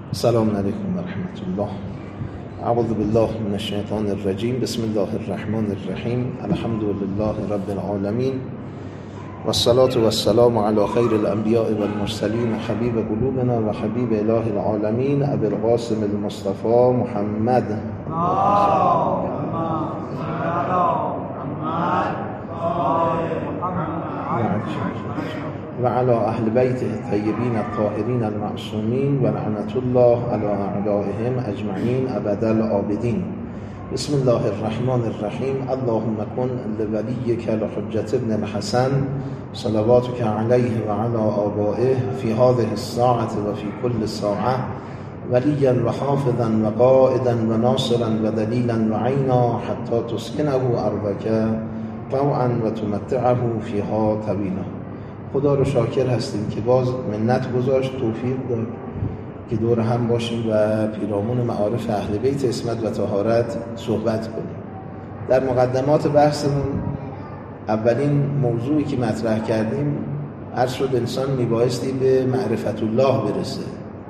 السلام علیکم و رحمت الله. اعوذ بالله من الشیطان الرجیم. بسم الله الرحمن الرحیم. الحمد لله رب العالمین والصلاة والسلام علی خیر الانبیاء والمرسلین حبیب قلوبنا و حبیب اله العالمین ابی القاسم المصطفى محمد و علی اهل بیته الطیبین الطاهرین المعصومین و لعنة الله علی اعدائهم اجمعین ابد الآبدین. بسم الله الرحمن الرحیم. اللهم کن لولیک الحجة ابن الحسن صلواتک علیه و علی آبائه فی هذه الساعة و فی کل ساعة ولیا و حافظا و قائدا و ناصرا و دلیلا و عینا حتی تسکنه ارضک طوعا و تمتعه فیها طویلا. خدا رو شاکر هستیم که باز منت گذاشت، توفیق داد که دور هم باشیم و پیرامون معارف اهل بیت عصمت و طهارت صحبت کنیم. در مقدمات بحثمون اولین موضوعی که مطرح کردیم عرض شد انسان میبایستی به معرفت الله برسه.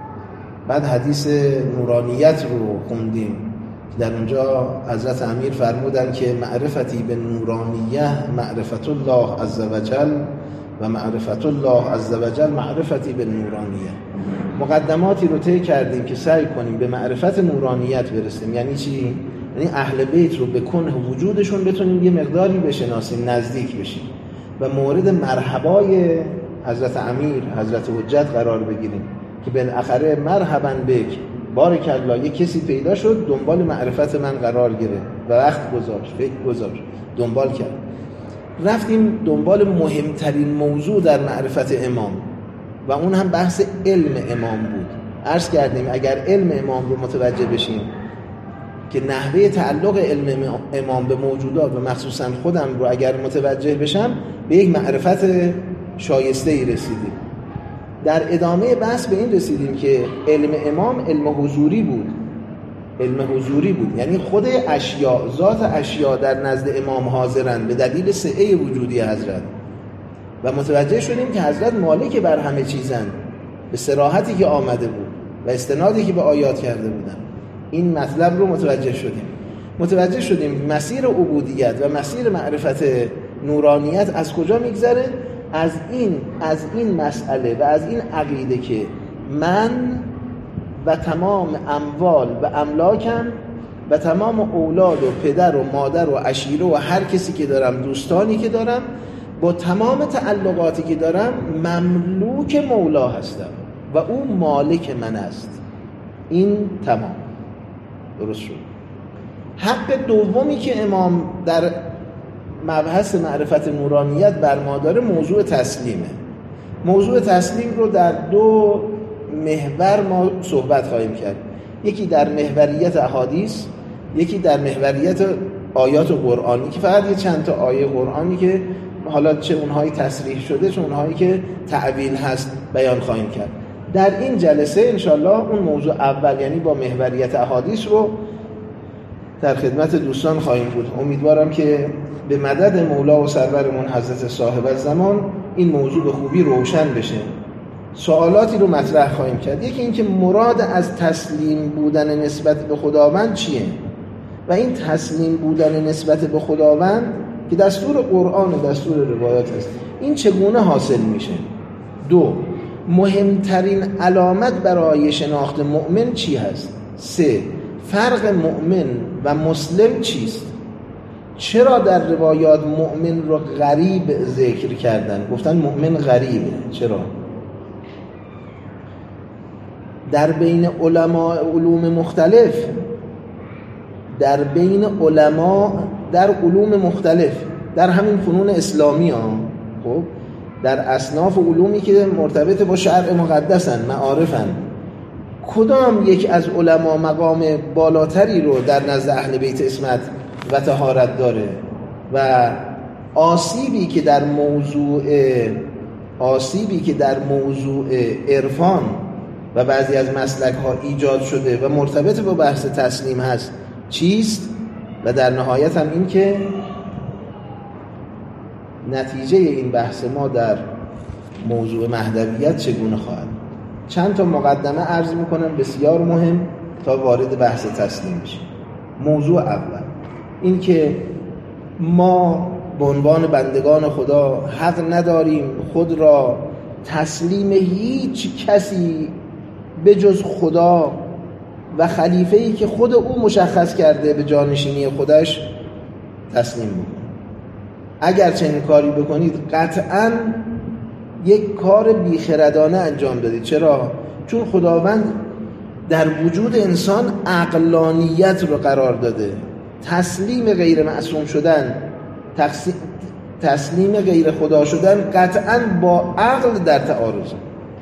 بعد حدیث نورانیت رو خوندیم. در اونجا حضرت امیر فرمودن که معرفتی به نورانیه معرفت الله عزوجل و معرفت الله عزوجل معرفتی به نورانیه. مقدماتی رو طی کردیم که سعی کنیم به معرفت نورانیت برسیم. یعنی چی؟ یعنی اهل بیت رو به کنه وجودشون بتونیم یه مقداری بشناسیم، نزدیک بشیم و مورد مرحبای حضرت امیر، حضرت حجت قرار بگیریم که بالاخره مرحبا بک بارک الله، یه کسی پیدا شد دنبال معرفت من قرار گرفت و وقت گذاشت، فکر گذاشت، دنبال کرد. رفتیم دنبال مهمترین موضوع در معرفت امام و اون هم بحث علم امام بود. عرض کردیم اگر علم امام رو متوجه بشیم که نحوه تعلق علم امام به موجودات و مخصوصا خودم رو اگر متوجه بشم به یک معرفت شایسته‌ای رسیدیم. در ادامه بحث به این رسیدیم که علم امام علم حضوری بود. علم حضوری بود یعنی خود اشیاء، ذات اشیاء در نزد امام حاضرن به دلیل سعه وجودی حضرت و متوجه شدیم که حضرت مالک بر همه چیزن به صراحتی که آمده بود و استنادی که به آیات کرده بودن. این مطلب رو متوجه شدیم مسیر عبودیت و مسیر معرفت نورانیت از کجا میگذره؟ از این مسئله و از این عقیده که من و تمام اموال و املاکم و تمام اولاد و پدر و مادر و عشیره و هر کسی که دارم، دوستانی که دارم، با تمام تعلقاتی که دارم مملوک مولا هستم و او مالک من است. این تمام درست شد. حق دومی که امام در مبحث معرفت نورانیت بر ما داره موضوع تسلیمه. موضوع تسلیم رو در دو محور ما صحبت خواهیم کرد. یکی در محوریت احادیث، یکی در محوریت آیات قرآنی که فقط یه چند تا آیه قرآنی که حالا چه اونهایی تصریح شده چه اونهایی که تعویل هست بیان خواهیم کرد. در این جلسه انشالله اون موضوع اول یعنی با محوریت احادیث رو در خدمت دوستان خواهیم بود. امیدوارم که به مدد مولا و سرورمون حضرت صاحب الزمان این موضوع به خوبی روشن بشه. سوالاتی رو مطرح خواهیم کرد. یکی این که مراد از تسلیم بودن نسبت به خداوند چیه و این تسلیم بودن نسبت به خداوند که دستور قرآن و دستور روایات هست این چگونه حاصل میشه؟ دو، مهمترین علامت برای شناخت مؤمن چی هست؟ سه، فرق مؤمن و مسلم چیست؟ چرا در روایات مؤمن رو غریب ذکر کردن؟ گفتن مؤمن غریبه. چرا؟ در بین علماء علوم مختلف، در بین علماء در علوم مختلف، در همین فنون اسلامی ها، خب در اصناف علومی که مرتبط با شرع مقدسن، معارفن، کدام یک از علما مقام بالاتری رو در نزد اهل بیت عصمت و طهارت داره و آسیبی که در موضوع عرفان و بعضی از مسلک ها ایجاد شده و مرتبط با بحث تسلیم هست چیست؟ و در نهایت هم این که نتیجه این بحث ما در موضوع مهدویت چگونه خواهد؟ چند تا مقدمه عرض میکنم بسیار مهم تا وارد بحث تسلیم بشیم. موضوع اول این که ما به عنوان بندگان خدا حق نداریم خود را تسلیم هیچ کسی به جز خدا و خلیفه‌ای که خود او مشخص کرده به جانشینی خودش تسلیم بکنید. اگر چنین کاری بکنید قطعاً یک کار بیخردانه انجام دادید. چرا؟ چون خداوند در وجود انسان عقلانیت رو قرار داده. تسلیم غیر معصوم شدن، تسلیم غیر خدا شدن قطعاً با عقل در تعارض.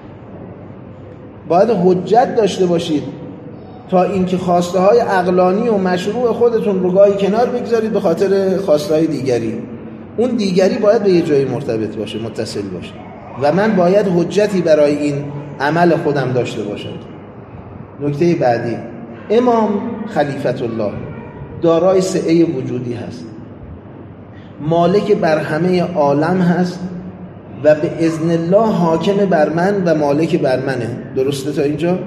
باید حجت داشته باشید تا اینکه خواسته های عقلانی و مشروع خودتون رو گاهی کنار بگذارید به خاطر خواسته های دیگری. اون دیگری باید به یه جایی مرتبط باشه، متصل باشه و من باید حجتی برای این عمل خودم داشته باشم. نکته بعدی، امام خلیفت الله دارای سعه وجودی هست، مالک بر همه عالم هست و به اذن الله حاکم بر من و مالک بر منه. درسته تا اینجا؟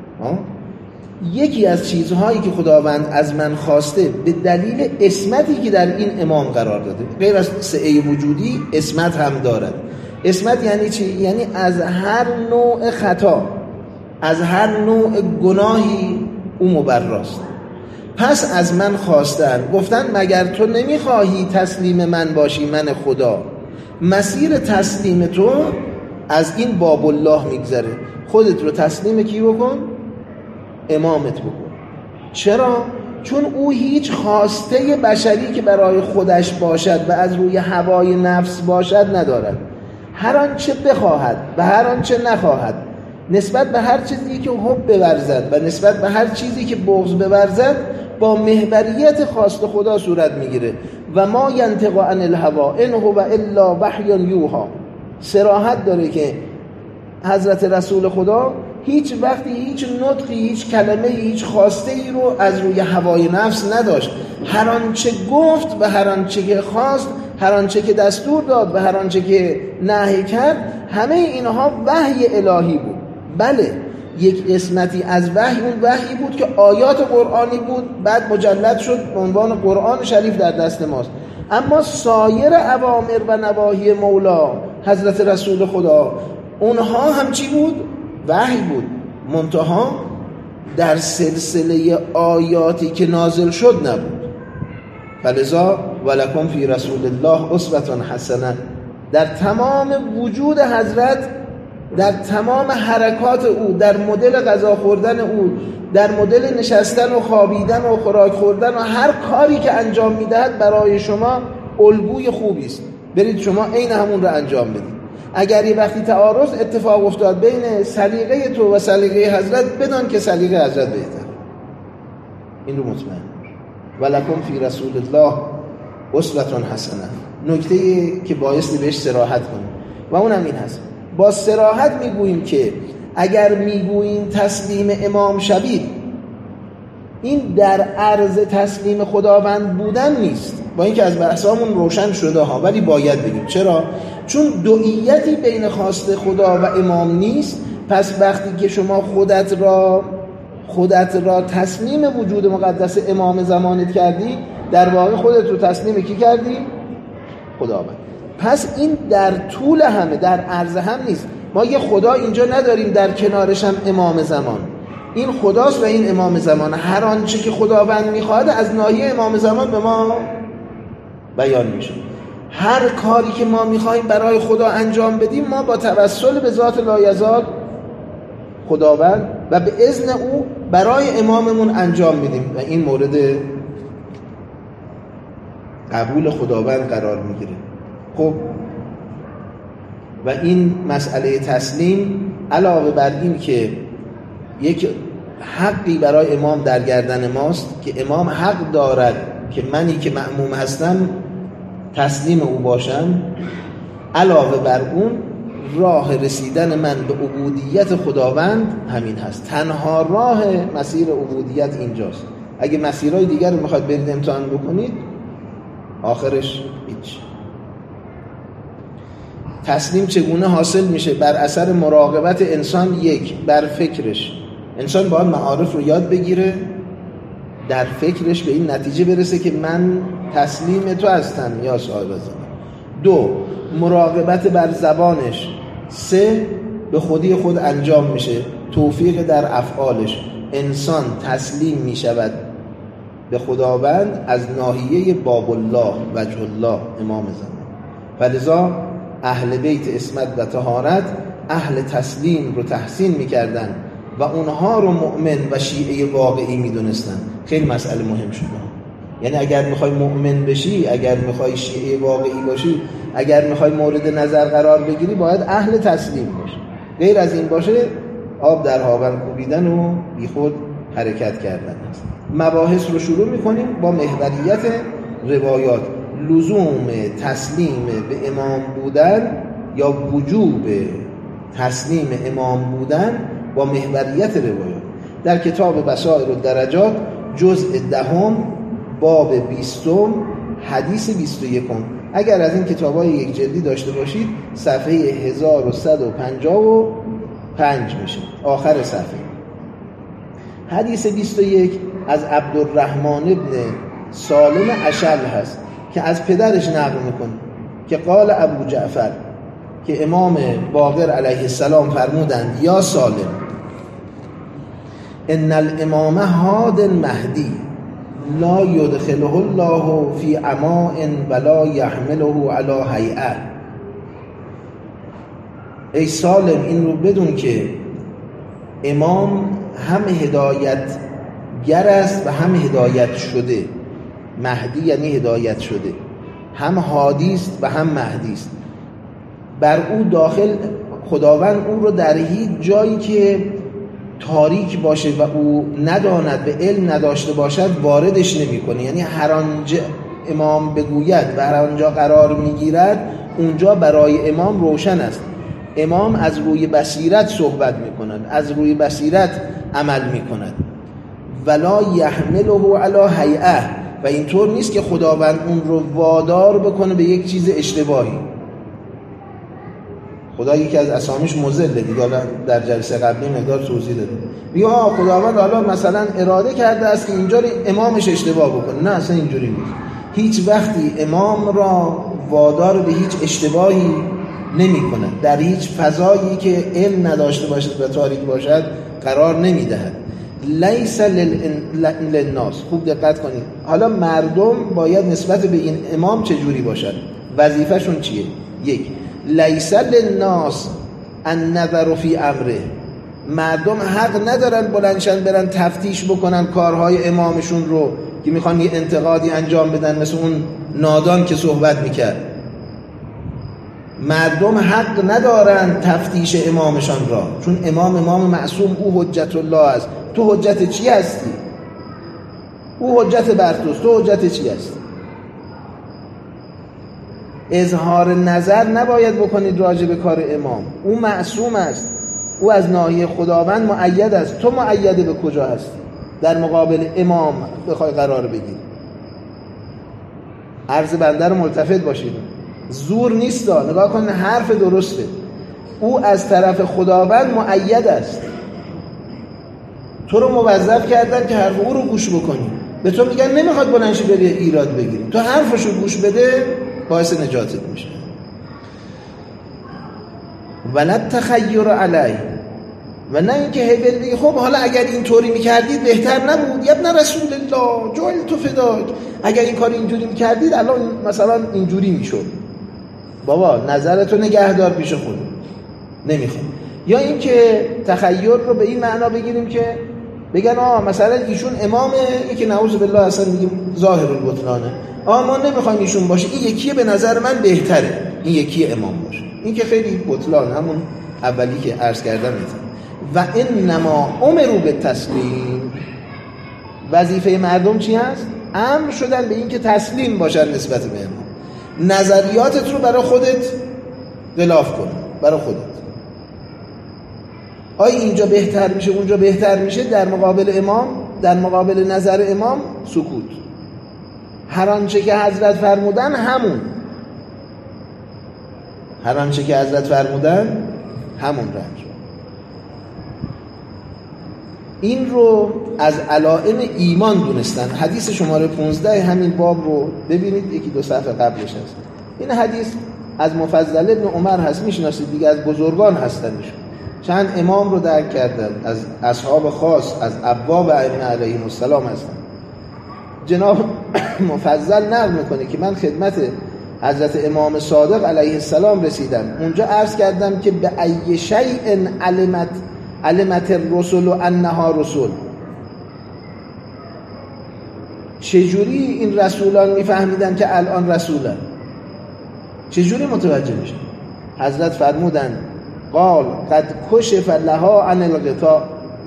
یکی از چیزهایی که خداوند از من خواسته به دلیل اسمتی که در این امام قرار داده، غیر از سعه وجودی اسمت هم دارد. اسمت یعنی چی؟ یعنی از هر نوع خطا، از هر نوع گناهی او مبراست. پس از من خواستن، گفتن مگر تو نمیخواهی تسلیم من باشی، من خدا؟ مسیر تسلیم تو از این باب الله میگذره. خودت رو تسلیم کی بکن؟ امامت بکن. چرا؟ چون او هیچ خواسته بشری که برای خودش باشد و از روی هوای نفس باشد ندارد. هر آنچه بخواهد و هر آنچه نخواهد نسبت به هر چیزی که حب بورزد و نسبت به هر چیزی که بغض بورزد با محوریت خواست خدا صورت میگیره. و ما ینطق عن الهوا ان هو الا وحی یوحی. صراحت داره که حضرت رسول خدا هیچ وقتی هیچ نطقی، هیچ کلمه، هیچ خواسته ای رو از روی هوای نفس نداشت. هر آنچه گفت و هر آنچه که خواست، هر آنچه که دستور داد و هر آنچه که نهی کرد، همه اینها وحی الهی بود. بله، یک قسمتی از وحی اون وحی بود که آیات قرآنی بود، بعد مجلد شد به عنوان قرآن شریف در دست ماست. اما سایر اوامر و نواهی مولا حضرت رسول خدا، اونها هم چی بود؟ وحی بود، منتها در سلسله آیاتی که نازل شد نبود. فلذا ولکم فی رسول الله اسوة حسنه. در تمام وجود حضرت، در تمام حرکات او، در مدل غذا خوردن او، در مدل نشستن و خوابیدن و خوراک خوردن و هر کاری که انجام میدهد برای شما الگوی خوبی است. برید شما عین همون رو انجام بدید. اگر یه وقتی تعارض اتفاق افتاد بین سلیقه تو و سلیقه حضرت، بدان که سلیقه حضرت بهتر. این رو مطمئن ولکم فی رسول الله اسوة حسنه. نکته‌ای که بایستی بهش صراحت کنیم و اونم این هست، با صراحت میگوییم که اگر میگوییم تسلیم امام شوید، این در عرض تسلیم خداوند بودن نیست، با اینکه از بحثامون روشن شده ها، ولی باید بگیم. چرا؟ چون دوئیتی بین خواست خدا و امام نیست. پس وقتی که شما خودت را تسلیم وجود مقدس امام زمانت کردی، در واقع خودت رو تسلیم کی کردی؟ خداوند. پس این در طول همه، در عرض هم نیست. ما یه خدا اینجا نداریم در کنارش هم امام زمان. این خداست و این امام زمان. هر آنچه که خداوند میخواد از ناحیه امام زمان به ما بیان میشه. هر کاری که ما میخوایم برای خدا انجام بدیم، ما با توسل به ذات لایزال خداوند و به اذن او برای اماممون انجام میدیم و این مورد قبول خداوند قرار میگیره. خب و این مسئله تسلیم علاوه بر این که یک حقی برای امام در گردن ماست که امام حق دارد که منی که مأموم هستم تسلیم او باشم، علاوه بر اون راه رسیدن من به عبودیت خداوند همین هست. تنها راه مسیر عبودیت اینجاست. اگه مسیرهای دیگر رو میخواد برید امتحان بکنید، آخرش هیچ. تسلیم چگونه حاصل میشه؟ بر اثر مراقبت انسان بر فکرش. انسان باید معارف رو یاد بگیره، در فکرش به این نتیجه برسه که من تسلیم تو هستم یا صاحب زمان. 2 مراقبت بر زبانش. 3 به خودی خود انجام میشه، توفیق در افعالش. انسان تسلیم میشود به خداوند از ناحیه باب الله وجه الله امام زمان. فلذا اهل بیت عصمت و طهارت اهل تسلیم رو تحسین میکردن و اونها رو مؤمن و شیعه واقعی میدونستن. خیلی مسئله مهم شده. یعنی اگر میخوای مؤمن بشی، اگر میخوای شیعه واقعی باشی، اگر میخوای مورد نظر قرار بگیری، باید اهل تسلیم باشی. غیر از این باشه آب در هاون کوبیدن و بی خود حرکت کردن است. مباحث رو شروع میکنیم با محوریت روایات. لزوم تسلیم به امام بودن یا وجوب تسلیم امام بودن با محوریت روایات. در کتاب بصائر الدرجات جزء 10 باب 20 حدیث 21. اگر از این کتاب‌های یک جلدی داشته باشید صفحه 1155 میشه، آخر صفحه. حدیث 21 از عبدالرحمن ابن سالم اشل هست که از پدرش نقل میکنه که قال ابو جعفر، که امام باقر علیه السلام فرمودند یا سالم ان الامام هاد مهدی لا یدخله الله فی عماء ولا یحمله علی هیئه. ای سالم این رو بدون که امام هم هدایت گر است و هم هدایت شده. مهدی یعنی هدایت شده، هم هادی است و هم مهدی است. بر او داخل خداوند او رو در هیچ جایی که تاریک باشه و او نداند، به علم نداشته باشد، واردش نمی‌کنه. یعنی هر آنجا امام بگوید و هر آنجا قرار میگیرد اونجا برای امام روشن است. امام از روی بصیرت صحبت می‌کند، از روی بصیرت عمل می‌کند. ولا یحمله علی هیئه، و اینطور نیست که خداوند اون رو وادار بکنه به یک چیز اشتباهی. خدا یکی از اسامیش مذله، دیگه در جلسه قبلی مقدار توضیح دادیم. میگه خداوند حالا مثلا اراده کرده است که اینجا امامش اشتباه بکنه. نه، اصلا اینجوری نیست. هیچ وقتی امام را وادار به هیچ اشتباهی نمی‌کنه. در هیچ فضایی که علم نداشته باشد و تاریک باشد قرار نمی‌دهد. لیس للناس. خوب دقت کنید. حالا مردم باید نسبت به این امام چجوری باشد؟ وظیفه‌شون چیه؟ 1 لیس للناس النظر فی امره. مردم حق ندارن بلندشن برن تفتیش بکنن کارهای امامشون رو که میخوان یه انتقادی انجام بدن، مثل اون نادان که صحبت میکرد. مردم حق ندارن تفتیش امامشان را، چون امام معصوم، او حجت الله است. تو حجت چی هستی؟ او حجت بر توست، تو حجت چی هستی؟ اظهار نظر نباید بکنید راجع به کار امام. او معصوم است، او از ناحیه خداوند مؤید است. تو مؤید به کجا هستی در مقابل امام بخوای قرار بگیری؟ عرض بنده رو ملتفت باشید. زور نیست. نگاه کن، حرف درسته. او از طرف خداوند مؤید است. تو رو موظف کردن که حرف او رو گوش بکنی. به تو میگن نمیخواد بلندشی بری ایراد بگیری، تو حرفشو گوش بده، باعث نجاتت میشه. ولا تخیر علیه، و نه اینکه هی بگی خب حالا اگر اینطوری میکردید بهتر نبود، یا ابن رسول الله جعلت فداک، اگر این کار اینجوری میکردید الان مثلا اینجوری میشد. بابا نظرتو نگهدار پیش خود، نمیخوام. یا اینکه تخیر رو به این معنا بگیریم که بگن مثلا ایشون امامه، این که نعوذ بالله اصلا میگیم ظاهر البطلانه، ما نمیخوایم ایشون باشه، این یکیه به نظر من بهتره این یکی امام باشه. این که خیلی بطلان، همون اولی که عرض کردم میتونه. و انما امروا بالتسلیم. وظیفه مردم چی هست؟ امر شدن به این که تسلیم باشن نسبت به امام. نظریاتت رو برای خودت غلاف کن، برای خودت. آیا اینجا بهتر میشه اونجا بهتر میشه، در مقابل امام، در مقابل نظر امام سکوت. هر آنچه که حضرت فرمودن هر آنچه که حضرت فرمودن همون رنج. این رو از علائم ایمان دونستن. حدیث شماره 15 همین باب رو ببینید، یکی دو صفحه قبلش هست. این حدیث از مفضل ابن عمر هست، میشناسید دیگه، از بزرگان هستن ایشون. چند امام رو درک کردن، از اصحاب خاص، از ابواب ائمه علیهم السلام هستن. جناب مفضل نقل میکنه که من خدمت حضرت امام صادق علیه السلام رسیدم، اونجا عرض کردم که به ای شیء علمت الرسل انها رسول، چجوری این رسولان میفهمیدن که الان رسولن؟ چجوری متوجه میشن؟ حضرت فرمودن قال قد کشف لها عن الغطاء،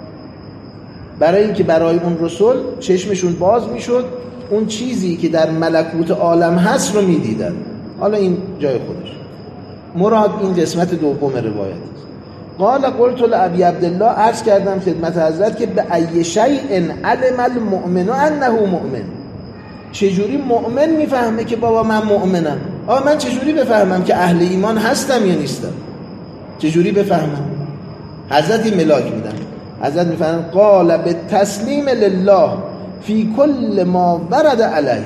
برای اینکه برای اون رسول چشمشون باز میشد، اون چیزی که در ملکوت عالم هست رو میدیدن. حالا این جای خودش، مراد این قسمت دوم روایت است. قال قلت لابی عبدالله، عرض کردم خدمت حضرت که به ای شیء علم المؤمن انه مؤمن، چجوری مؤمن میفهمه که بابا من مؤمنم؟ من چجوری بفهمم که اهل ایمان هستم یا نیستم؟ چجوری بفهمم؟ حضرت این ملاک میدن. حضرت میفهمن قال به تسلیم لله فی کل ما ورد علیه،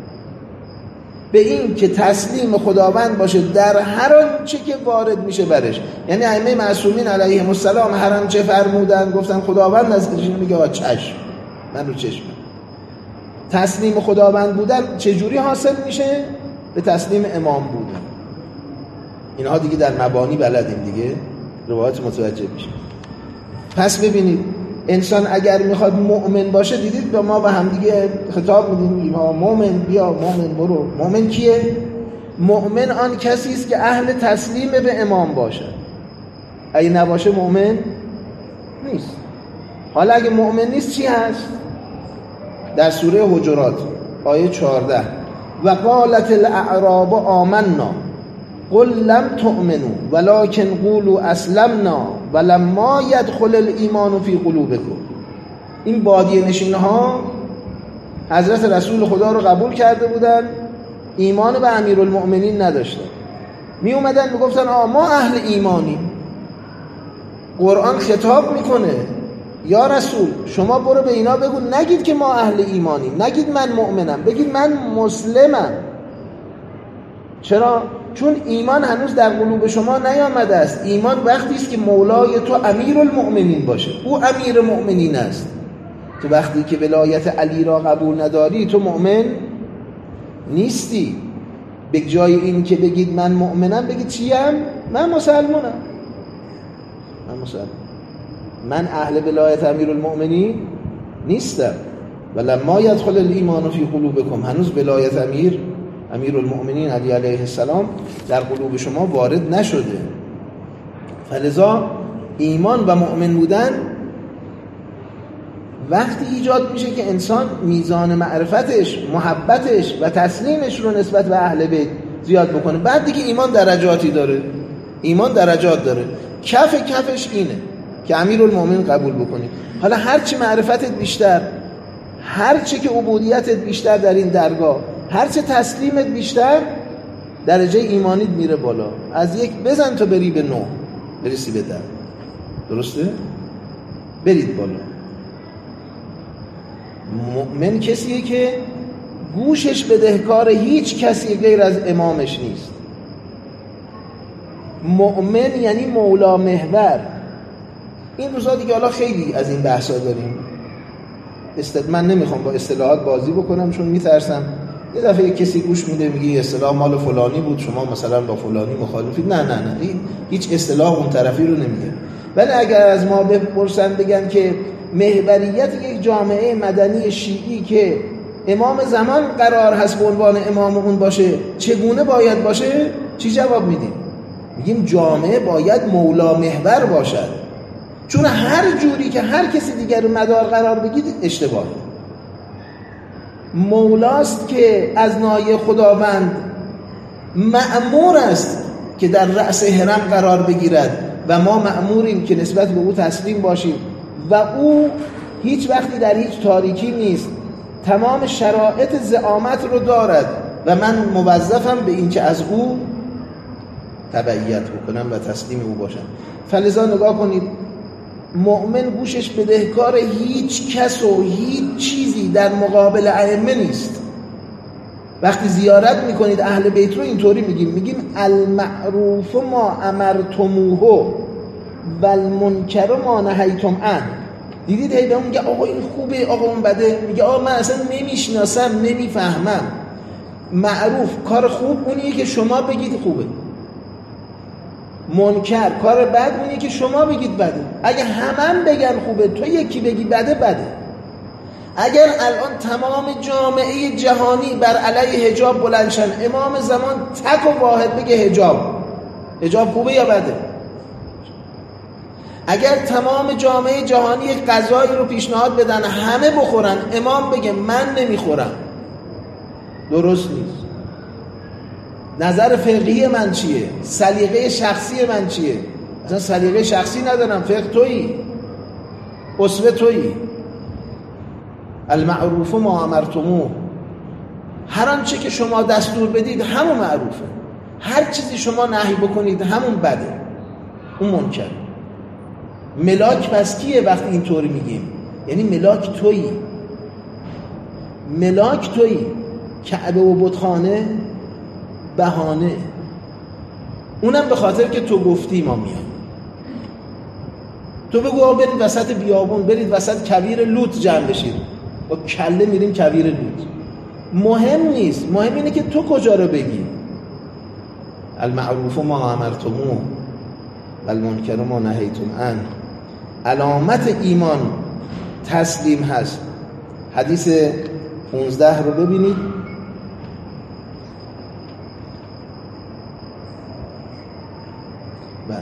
به این که تسلیم خداوند باشه در هر آنچه که وارد میشه برش. یعنی ائمه معصومین علیهم السلام هر آنچه فرمودن گفتن خداوند نزدیکشون میگه چشم، من رو چشمم. تسلیم خداوند بودن چجوری حاصل میشه؟ به تسلیم امام بودن. اینها دیگه در مبانی بلدیم دیگه، روایات متوجه میشه. پس ببینید انسان اگر میخواد مؤمن باشه، دیدید به ما و هم دیگه خطاب میدیم مؤمن بیا، مؤمن برو. مؤمن کیه؟ مؤمن آن کسی است که اهل تسلیم به امام باشه. اگه نباشه مؤمن نیست. حالا اگه مؤمن نیست چی هست؟ در سوره حجرات آیه 14 و قالت الاعراب آمنا قل لم تؤمنوا ولكن قولوا اسلمنا ولما يدخل الايمان في قلوبكم. این بادیه نشین ها حضرت رسول خدا رو قبول کرده بودن، ایمان به امیرالمؤمنین نداشتن، می اومدن میگفتن ما اهل ایمانیم. قرآن خطاب میکنه یا رسول شما برو به اینا بگو، نگید که ما اهل ایمانیم، نگید من مؤمنم، بگید من مسلمم. چرا؟ چون ایمان هنوز در قلوب شما نیامده است. ایمان وقتی است که مولای تو امیرالمؤمنین باشه، او امیر مؤمنین است. تو وقتی که ولایت علی را قبول نداری تو مؤمن نیستی. به جای این که بگید من مؤمنم بگید چیم؟ من مسلمانم. من اهل ولایت امیرالمؤمنین نیستم. ولما يدخل الايمان في قلوبكم، هنوز ولایت امیرالمؤمنین علی علیه السلام در قلوب شما وارد نشده. فلذا ایمان و مؤمن بودن وقتی ایجاد میشه که انسان میزان معرفتش، محبتش و تسلیمش رو نسبت به اهل بیت زیاد بکنه. بعد دیگه ایمان درجاتی داره. ایمان درجات داره. کفش اینه که امیرالمؤمنین قبول بکنی. حالا هرچی معرفتت بیشتر، هرچی که عبودیتت بیشتر در این درگاه، هرچی تسلیمت بیشتر، درجه ایمانیت میره بالا. از 1 بزن تا بری به 9 برسی به 10. درسته؟ برید بالا. مؤمن کسیه که گوشش بدهکار هیچ کسی غیر از امامش نیست. مؤمن یعنی مولا محور. این روزا دیگه حالا خیلی از این بحثا داریم. من نمیخوام با اصطلاحات بازی بکنم چون میترسم یه دفعه کسی گوش میده میگه اصطلاح مال فلانی بود، شما مثلا با فلانی مخالفید. نه هیچ اصطلاح اون طرفی رو نمیگه. ولی اگر از ما بپرسن بگن که محوریت یک جامعه مدنی شیعی که امام زمان قرار هست به عنوان امام اون باشه چگونه باید باشه؟ چی جواب میدیم؟ میگیم جامعه باید مولا محور باشد. چون هر جوری که هر کسی دیگر رو مدار قرار بگید اشتباهه. مولاست که از نای خداوند مأمور است که در رأس حرم قرار بگیرد و ما مأموریم که نسبت به او تسلیم باشیم و او هیچ وقتی در هیچ تاریکی نیست، تمام شرایط زعامت رو دارد و من موظفم به این که از او تبعیت بکنن و تسلیم او باشن. فلذا نگاه کنید، مؤمن گوشش بدهکار هیچ کس و هیچ چیزی در مقابل ائمه نیست. وقتی زیارت میکنید اهل بیت رو اینطوری میگیم المعروف ما امرتموه و المنکر ما نهیتم عنه. دیدید هی به اون میگه آقا این خوبه، آقا اون بده، میگه آقا من اصلا نمیشناسم، نمیفهمم. معروف کار خوب اونیه که شما بگید خوبه، منکر کار بد اونیه که شما بگید بده. اگه همه بگن خوبه تو یکی بگی بده، بده. اگر الان تمام جامعه جهانی بر علیه حجاب بلند شن، امام زمان تک و واحد بگه حجاب خوبه یا بده؟ اگر تمام جامعه جهانی یک غذایی رو پیشنهاد بدن همه بخورن، امام بگه من نمیخورم، درست نیست. نظر فقهی من چیه؟ سلیقه شخصی من چیه؟ اصلا سلیقه شخصی ندارم، فقه تویی، اسوه تویی. المعروف ما امرتموه، هر آنچه که شما دستور بدید همون معروفه، هر چیزی شما نهی بکنید همون بده، اون منکر. ملاک پس کیه وقتی اینطوری میگیم؟ یعنی ملاک تویی. کعبه و بتخانه بهانه، اونم به خاطر که تو گفتی ما میام. تو بگو برید وسط بیابون، برید وسط کویر لوط جمع بشید، با کله میریم کویر لوط. مهم نیست، مهم اینه که تو کجا رو بگی. المعروف ما امرتموه و المنکر ما نهیتم عنه. علامت ایمان تسلیم هست. حدیث 15 رو ببینید. بله.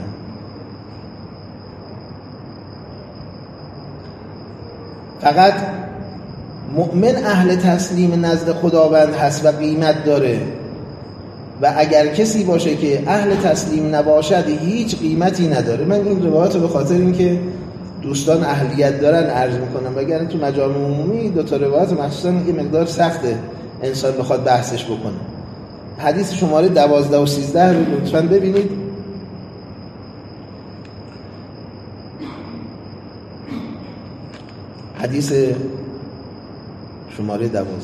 فقط مؤمن اهل تسلیم نزد خداوند هست و قیمت داره، و اگر کسی باشه که اهل تسلیم نباشد هیچ قیمتی نداره. من این روایات رو به خاطر اینکه دوستان اهلیت دارن عرض میکنم، وگرنه تو مجامع عمومی دو تا روایت مخصوصا یه مقدار سخته انسان بخواد بحثش بکنه. حدیث شماره 12 و 13 رو لطفاً ببینید. حدیث شماره 12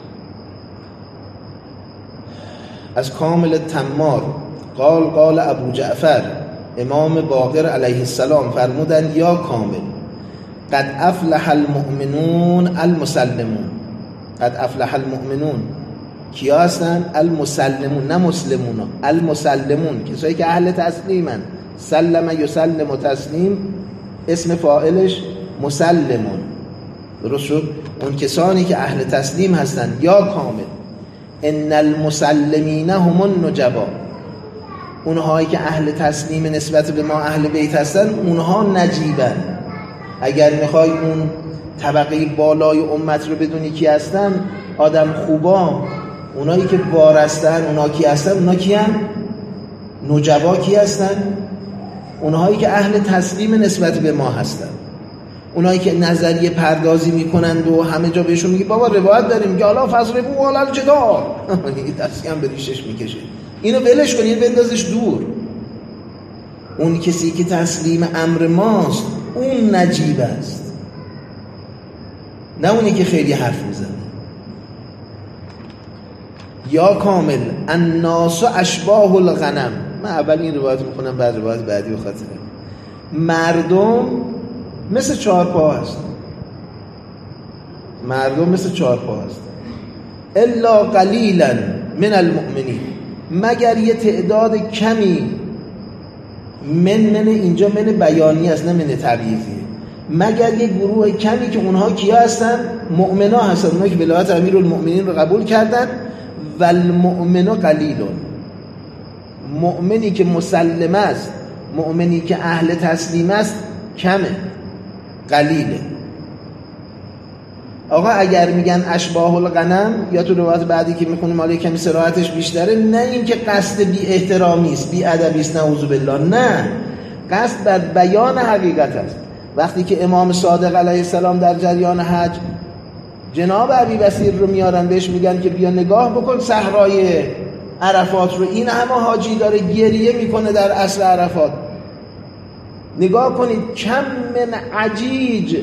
از کامل تمار قال ابو جعفر امام باقر علیه السلام فرمودند یا کامل قد افلح المؤمنون المسلمون. قد افلح المؤمنون کیا هستن؟ المسلمون، نه مسلمون، المسلمون، کسایی که اهل تسلیمن. سلم یسلم و تسلیم اسم فاعلش مسلمون، درست شد؟ اون کسانی که اهل تسلیم هستن. یا کامل ان المسلمین هم النجبا، اونهایی که اهل تسلیم نسبت به ما اهل بیت هستن اونها نجیبن. اگر میخوای اون طبقه بالای امت رو بدونی کی هستن، آدم خوبا، اونایی که وارستن، اونا کی هستن؟ اونا کی هستن؟ نجبا کی هستن؟ اونهایی که اهل تسلیم نسبت به ما هستن، اونایی که نظریه پردازی میکنند و همه جا بهشون میگی بابا روایت داریم که حالا فضربوا علی الجدار، دستی هم به ریشش میکشه. اینو ولش کن، اینو بندازش دور. اون کسی که تسلیم امر ماست اون نجیب است، نه اونی که خیلی حرف میزنه. یا کامل الناس اشباه الغنم. من اول این روایت میخونم بعد روایت بعدی به خاطر مردم مثل چهارپا هست. مردم مثل چهارپا هست. الا قلیلا من المؤمنین، مگر یه تعداد کمی. من اینجا من بیانی است نه من تبعیضی. مگر یه گروه کمی که اونها کیا هستن؟ مؤمنا هستن، اونها که ولایت امیرالمؤمنین رو قبول کردن. و المؤمن قلیلون، مؤمنی که مسلم است، مؤمنی که اهل تسلیم است کمه، قلیله. آقا اگر میگن اشباه الغنم، یا تو روایت بعدی که میخونیم حالا کمی صراحتش بیشتره، نه این که قصد بی احترامی است، بی ادبی است، نعوذ بالله، نه، قصد بر بیان حقیقت است. وقتی که امام صادق علیه السلام در جریان حج جناب ابی بصیر رو میارن بهش میگن که بیا نگاه بکن صحرای عرفات رو، این همه حاجی داره گریه میکنه در عصر عرفات. نگاه کنید کم من عجیج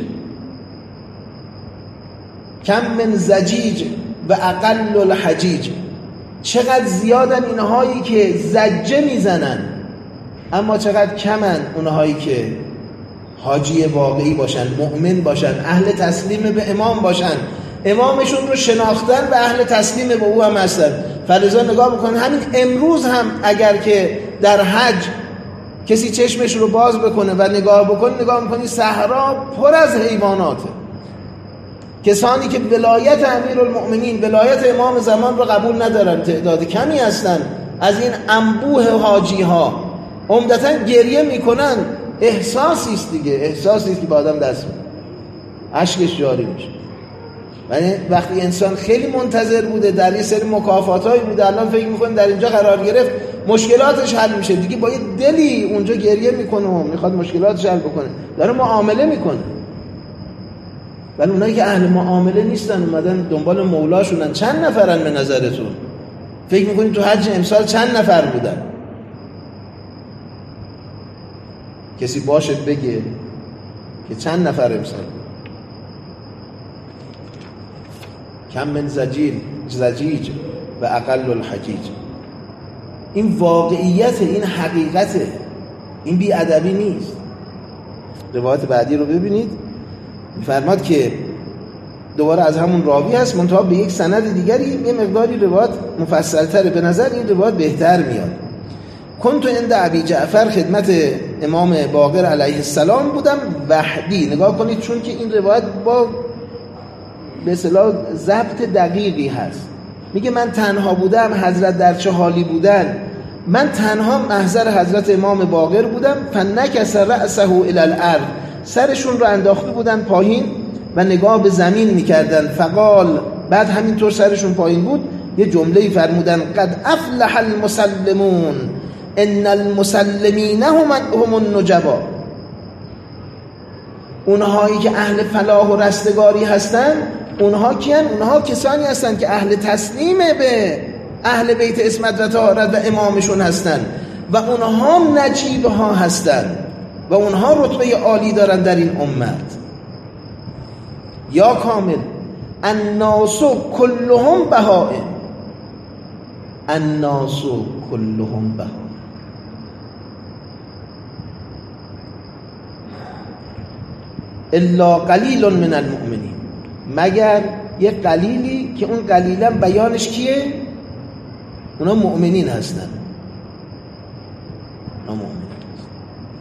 کم من زجیج و اقل الحجیج، چقدر زیادن اینهایی که زجه میزنن اما چقدر کمن اونهایی که حاجی واقعی باشن، مؤمن باشن، اهل تسلیم به امام باشن، امامشون رو شناختن و اهل تسلیم به او هم هستن. فلذا نگاه بکن همین امروز هم اگر که در حج کسی چشمش رو باز بکنه و نگاه میکنی صحرا پر از حیواناته. کسانی که ولایت امیرالمؤمنین، ولایت امام زمان رو قبول ندارن، تعداد کمی هستن از این انبوه حاجی ها، عمدتاً گریه میکنن. احساسی است دیگه، احساسی است که با آدم دست میده، اشکش جاری میشه. یعنی وقتی انسان خیلی منتظر بوده در یه سری مکافاتایی بوده، الان فکر میکنه در اینجا قرار گرفت مشکلاتش حل میشه دیگه، با یه دلی اونجا گریه میکنه و میخواد مشکلاتش حل بکنه، داره معامله میکنه. ولی اونایی که اهل معامله نیستن اومدن دنبال مولاشونن. چند نفرن به نظرتون؟ فکر میکنید تو حج امسال چند نفر بودن؟ کسی باشه بگه که چند نفر امسال؟ کم من زجیج و اقل الحجیج. این واقعیت، این حقیقته، این بی‌ادبی نیست. روایت بعدی رو ببینید، می‌فرماد که دوباره از همون راوی هست منتها به یک سند دیگری یه مقداری روایت مفصل‌تره. به نظر این روایت بهتر میاد. کنت عند ابی جعفر، خدمت امام باقر علیه السلام بودم وحدی. نگاه کنید چون که این روایت با به اصطلاح ضبط دقیقی هست. میگه من تنها بودم، حضرت در چه حالی بودن؟ من تنها محضر حضرت امام باقر بودم. فنکس رأسه الی الارض، سرشون رو انداخته بودن پایین و نگاه به زمین میکردن. فقال، بعد همینطور سرشون پایین بود یه جمله‌ای فرمودن: قد افلح المسلمون ان المسلمین هم النجبا. اونهایی که اهل فلاح و رستگاری هستن، اونها کیان؟ اونها کسانی هستن که اهل تسلیم به اهل بیت عصمت و طهارت و امامشون هستن و اونها نجیب ها هستن و اونها رتبه عالی دارن در این امت. یا کامل الناس کلهم بهائم، الناس کلهم بهائم. الا قلیل من المؤمنین، مگر یه قلیلی که اون قلیلا بیانش کیه؟ اونا مؤمنین هستن. اونا مؤمنین هستن.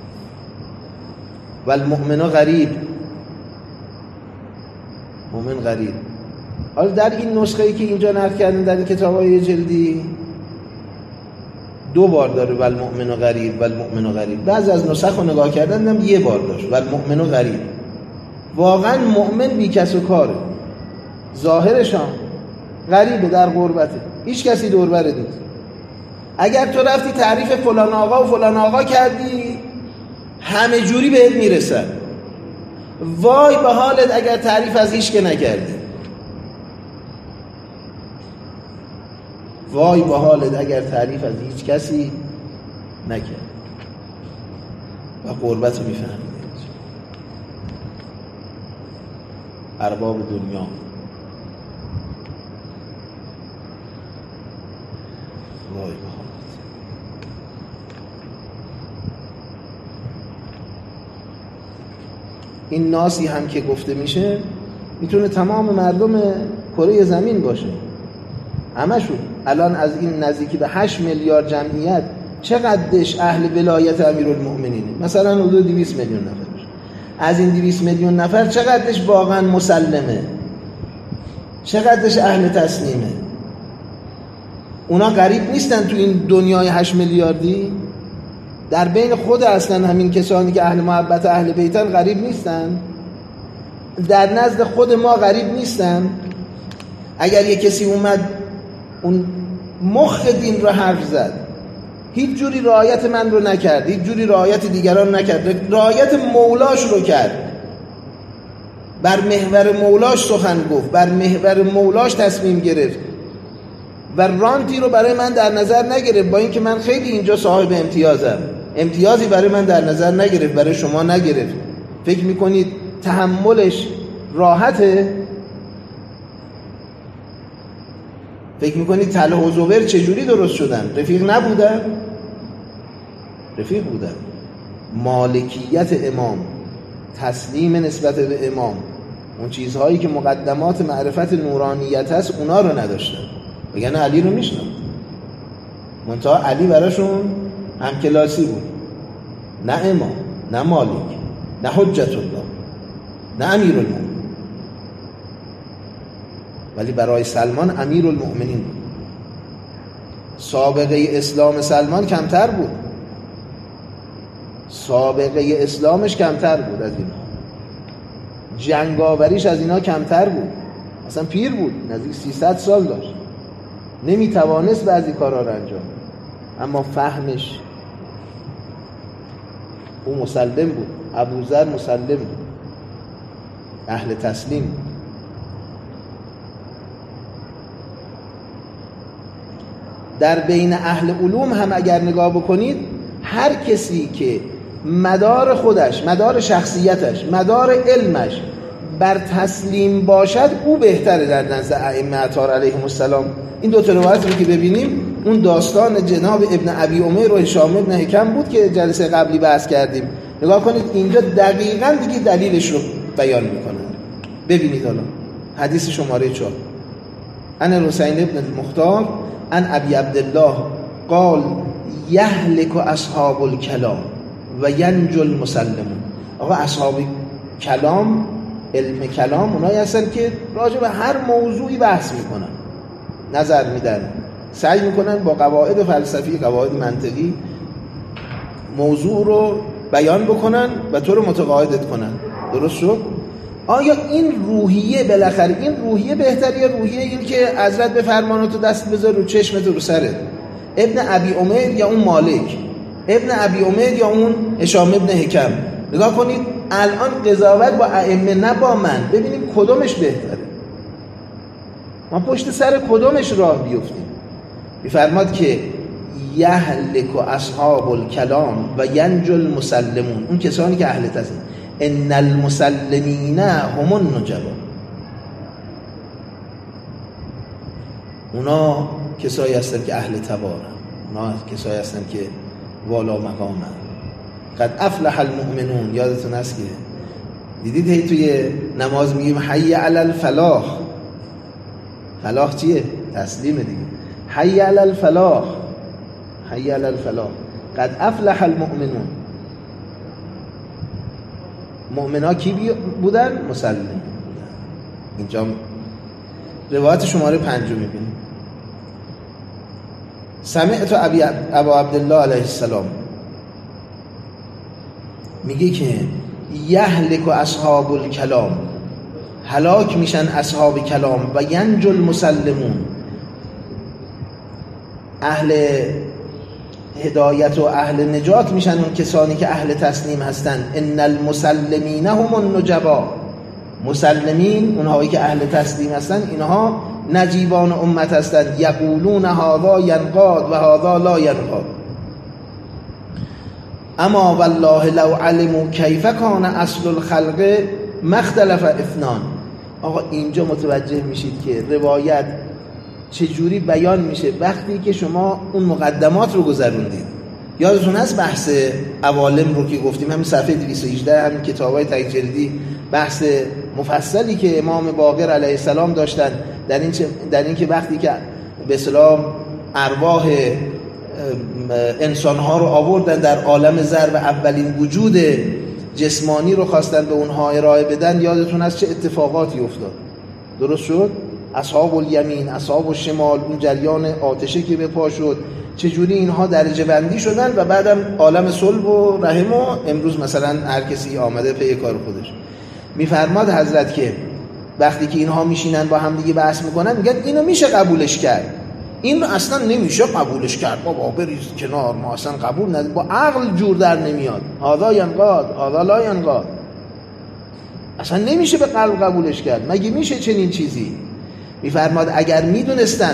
و المؤمن غریب، مؤمن غریب. حالا در این نسخه‌ای که اینجا نقل کردن در این کتاب‌های جلدی 2 بار داره و المؤمن غریب و المؤمن غریب. بعضی از نسخ رو نگاه کردن دیدم 1 بار داشت و المؤمن غریب. واقعا مؤمن بی کس و کاره، ظاهرش هم غریبه، در غربته، هیچ کسی دور برت نیست. اگر تو رفتی تعریف فلان آقا و فلان آقا کردی همه جوری بهت میرسن. وای به حالت اگر تعریف از هیچ که نکردی، وای به حالت اگر تعریف از هیچ کسی نکردی و غربت رو میفهمید. ارباب دنیا، وای به حالت. این ناسی هم که گفته میشه میتونه تمام مردم کره زمین باشه، همشون. الان از این نزدیکی به 8 میلیارد جمعیت چقدرش اهل ولایت امیرالمؤمنینه؟ مثلا حدود 200 میلیون نفر. از این 200 میلیون نفر چقدرش واقعا مسلمه؟ چقدرش اهل تسلیمه؟ اونا غریب نیستن تو این دنیای 8 میلیاردی؟ در بین خود اصلا همین کسانی که اهل محبت اهل بیتن غریب نیستن؟ در نزد خود ما غریب نیستن؟ اگر یک کسی اومد اون مخ دین رو حرف زد، هیچ جوری رعایت من رو نکرد، هیچ جوری رعایت دیگران نکرد، رعایت مولاش رو کرد، بر محور مولاش سخن گفت، بر محور مولاش تصمیم گرفت و رانتی رو برای من در نظر نگرفت، با اینکه من خیلی اینجا صاحب امتیازم، امتیازی برای من در نظر نگرفت، برای شما نگرفت. فکر میکنید تحملش راحته؟ فکر میکنید طلح و زبیر چجوری درست شدن؟ رفیق نبودن؟ رفیق بودن. مالکیت امام، تسلیم نسبت به امام، اون چیزهایی که مقدمات معرفت نورانیت هست اونا رو نداشتن، وگرنه علی رو میشنن. منتها علی براشون همکلاسی بود، نه امام، نه مالک، نه حجت الله، نه امیرالمومنین، ولی برای سلمان امیرالمومنین بود. سابقه اسلام سلمان کمتر بود، سابقه اسلامش کمتر بود از اینا، جنگاوریش از اینا کمتر بود، اصلا پیر بود، نزدیک 300 سال داشت، نمیتوانست بعضی کارا رو انجام، اما فهمش، او مسلم بود، ابوذر مسلم بود، اهل تسلیم. در بین اهل علوم هم اگر نگاه بکنید، هر کسی که مدار خودش، مدار شخصیتش، مدار علمش بر تسلیم باشد، او بهتره در نزد ائمه اطهار علیهم السلام. این دو تا روایت رو که ببینیم، اون داستان جناب ابن ابی امیر و هشام ابن حکم بود که جلسه قبلی بحث کردیم. نگاه کنید اینجا دقیقاً دیگه دلیلش رو بیان میکنن. ببینید حالا حدیث شماره 4: ان الحسین ابن المختار ان ابی عبدالله قال یهلک اصحاب الکلام و ینجو المسلمون. آقا اصحاب کلام، علم کلام، اونایی هستن که راجع به هر موضوعی بحث میکنن، نظر میدن، سعی میکنن با قواعد فلسفی، قواعد منطقی موضوع رو بیان بکنن و تو رو متقاعدت کنن. درست شد؟ آیا این روحیه، بالاخره این روحیه بهتر یا روحیه این که حضرت به فرماناتو دست بذار رو چشمت رو سرت؟ ابن ابی امیر یا اون مالک؟ ابن ابی امیر یا اون هشام ابن حکم؟ نگاه کنید الان قضاوت با ائمه، نه با من، ببینیم کدومش بهتره، ما پشت سر کدومش راه بیفتیم. میفرماد که یهلک اصحاب الکلام و ینجو المسلمون، اون کسانی که اهل تسلیم، ان المسلمین هم النجبا، اونا کسایی هستن که اهل تبارن، اونا کسایی هستن که والا مقامن. قد افلح المؤمنون، یادتون هست که دیدید هی توی نماز میگیم حی علی الفلاح. فلاح چیه؟ تسلیم دیگه. حی علی الفلاح، حی علی الفلاح. قد افلح المؤمنون. مؤمنا کی بودن؟ مسلم بودن. اینجا روایت شماره 5 میبینیم. سمعت ابا عبدالله علیه السلام میگه که یهلک اصحاب الکلام، هلاک میشن اصحاب کلام، و ینجو المسلمون، اهل هدایت و اهل نجات میشن اون کسانی که اهل تسلیم هستن. ان المسلمین هم النجبا، مسلمین اونهایی که اهل تسلیم هستن، اینها نجیبان امت هستند. یقولون هذا ینقاد و هذا لا ینقاد، اما والله لو علموا کیف کان اصل الخلق ما اختلف اثنان. آقا اینجا متوجه میشید که روایت چجوری بیان میشه وقتی که شما اون مقدمات رو گذروندید. یادتون هست بحث عوالم رو که گفتیم، همین صفحه 218 همین کتابای تک جلدی، بحث مفصلی که امام باقر علیه السلام داشتن در این که وقتی که به اصطلاح ارواح انسانها رو آوردن در عالم ذر و اولین وجود جسمانی رو خواستن به اونها ارائه بدن، یادتون هست چه اتفاقاتی افتاد؟ درست شد؟ اصحاب الیمین، اصحاب الشمال، اون جریان آتشه که به پا شد، چجوری اینها درجه بندی شدن و بعدم عالم صلب و رحم و امروز مثلا هر کسی آمده پی کار خودش. میفرماد حضرت که وقتی که اینها میشینن با هم دیگه بحث میکنن، میگن اینو میشه قبولش کرد، این اصلا نمیشه قبولش کرد، بابا بریز کنار، ما اصلا قبول نداریم، با عقل جور در نمیاد، هذا ینقاد هذا لا ینقاد، اصلا نمیشه به قلب قبولش کرد، مگه میشه چنین چیزی؟ میفرماد اگر میدونستن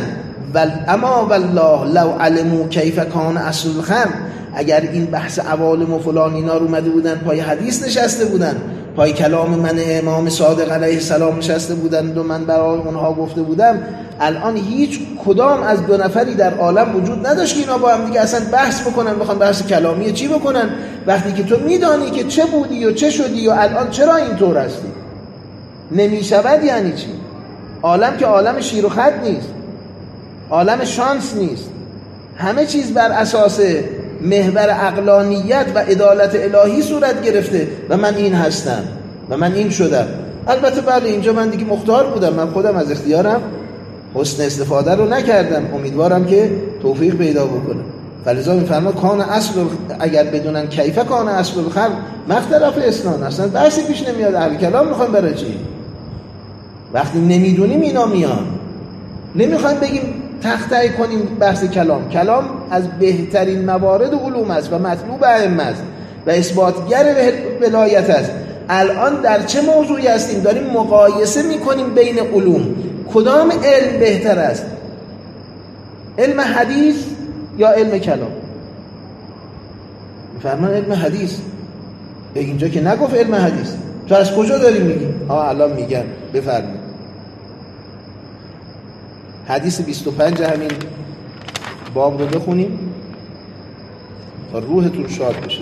اما والله لو علموا کیف کان اصل الخمر، اگر این بحث عوالم و فلان اینا رو اومده بودن پای حدیث نشسته بودن، پای کلام من امام صادق علیه السلام نشسته بودند و من برای اونها گفته بودم، الان هیچ کدام از دو نفری در عالم وجود نداشت که اینا با هم دیگه اصلا بحث بکنن، بخوان بحث کلامی چی بکنن، وقتی که تو میدانی که چه بودی و چه شدی و الان چرا اینطور هستی. نمیشود یعنی چی؟ عالم که عالم شیر و خط نیست، عالم شانس نیست، همه چیز بر اساس محور عقلانیت و عدالت الهی صورت گرفته و من این هستم و من این شدم. البته بله اینجا من دیگه مختار بودم، من خودم از اختیارم حسن استفاده رو نکردم، امیدوارم که توفیق پیدا بکنم. فلذا میفرما کان اصل، اگر بدونن کیفه کان اصل الخلق مختلف اسنان، اصلا بحثی پیش نمیاد. اهل کلام میخوایم برای چی؟ وقتی نمیدونیم اینا میان، نمیخوایم بگیم تخته کنیم بحث کلام. کلام از بهترین موارد علوم است و مطلوب ائمه است و اثباتگر ولایت است. الان در چه موضوعی هستیم؟ داریم مقایسه میکنیم بین علوم، کدام علم بهتر است، علم حدیث یا علم کلام؟ میفرمان علم حدیث. اینجا که نگفت علم حدیث، تو از کجا داری میگی؟ الان میگن. بفرمایید حدیث 25 همین باب رو بخونیم تا روحتون شاد بشه.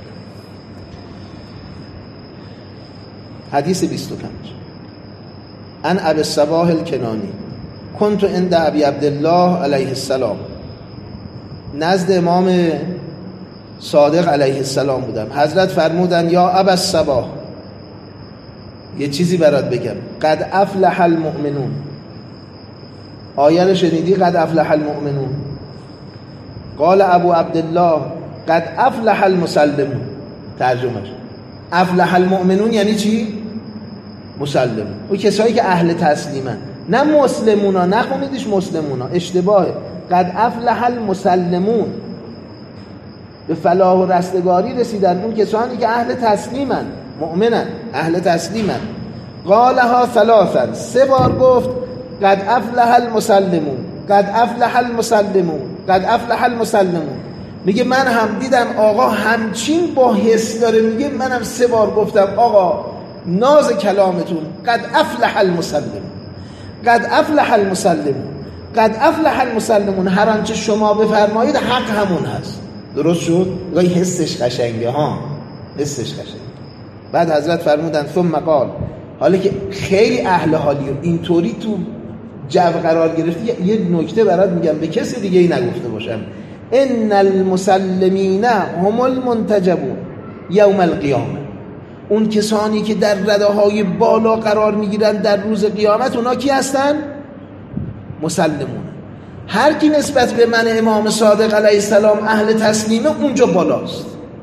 حدیث 25 ان ابی الصباح الکنانی کنت عند ابی عبدالله علیه السلام، نزد امام صادق علیه السلام بودم. حضرت فرمودن یا ابا الصباح، یه چیزی برات بگم، قد افلح المؤمنون. آیه رو شنیدی؟ قد افلح المؤمنون. قال ابو عبدالله قد افلح المسلمون. ترجمهش افلح المؤمنون یعنی چی؟ مسلمون، اون کسایی که اهل تسلیمن، نه مسلمونا. نخونیدش مسلمونا، اشتباهه. قد افلح المسلمون، به فلاح و رستگاری رسیدن اون کسانی که اهل تسلیمن، مؤمنن، اهل تسلیمن. قالها ثلاثا، 3 بار گفت قد افلح المسلمون، قد افلح المسلمون، قد افلح المسلمون. میگه من هم دیدم آقا همچین با حس داره، میگه منم 3 بار گفتم آقا ناز کلامتون، قد افلح المسلمون، قد افلح المسلمون، قد افلح المسلمون. هر آنچه شما بفرمایید حق همون هست. درست شد؟ گاهی حسش قشنگه ها، حسش قشنگه. بعد حضرت فرمودن ثم قال، حالا که خیلی اهل حالی و اینطوری تو جو قرار گرفتی، یه نکته برات میگم به کسی دیگه ای نگفته باشم. ان المسلمین هم المنتجبون یوم القیامه. اون کسانی که در رده‌های بالا قرار میگیرن در روز قیامت، اونا کی هستن؟ مسلمون. هر کی نسبت به من امام صادق علیه السلام اهل تسلیمه، اونجا بالاست.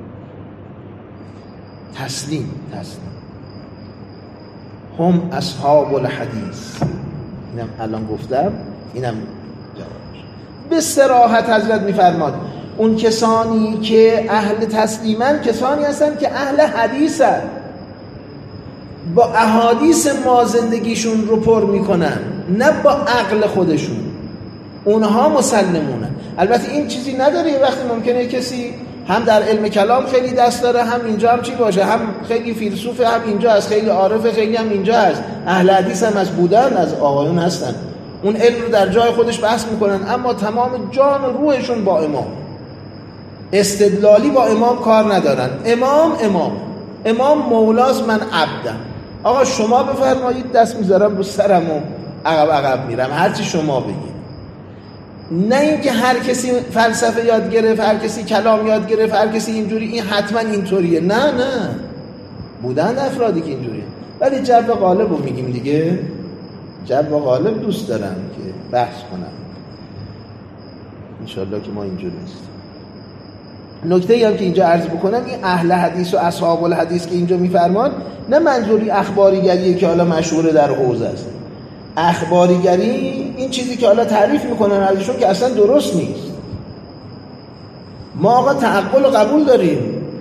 تسلیم. هم اصحاب الحدیث. اینم الان گفتم، اینم جوابش. به صراحت حضرت میفرماد اون کسانی که اهل تسلیمن کسانی هستن که اهل حدیثن، با احادیث ما زندگیشون رو پر میکنن، نه با عقل خودشون. اونها مسلمونن. البته این چیزی نداره، وقتی ممکنه کسی هم در علم کلام خیلی دست داره، هم اینجا هم چی باشه، هم خیلی فیلسوفه، هم اینجا هست، خیلی عارفه، خیلی هم اینجا هست، اهل حدیث هم از بودن، از آقایون هستن، اون علم رو در جای خودش بحث میکنن، اما تمام جان و روحشون با امام، استدلالی با امام کار ندارن. امام مولاست، من عبدم. آقا شما بفرمایید، دست میذارم رو سرم و عقب میرم، هرچی شما بگید. نه اینکه هر کسی فلسفه یاد گرفت، هر کسی کلام یاد گرفت، هر کسی اینجوری، این حتما اینطوریه. نه بودن افرادی که اینجوریه، ولی جو غالب رو میگیم دیگه. جو غالب دوست دارم که بحث کنم، انشالله که ما اینجوری نیست. نکته هم که اینجا عرض بکنم، این اهل حدیث و اصحاب الحدیث که اینجا میفرمان، نه منظوری اخباریگریه که حالا مشهور در حوزه است. اخباریگری این چیزی که حالا تعریف میکنن ازشون که اصلا درست نیست. ما آقا تعقل رو قبول داریم،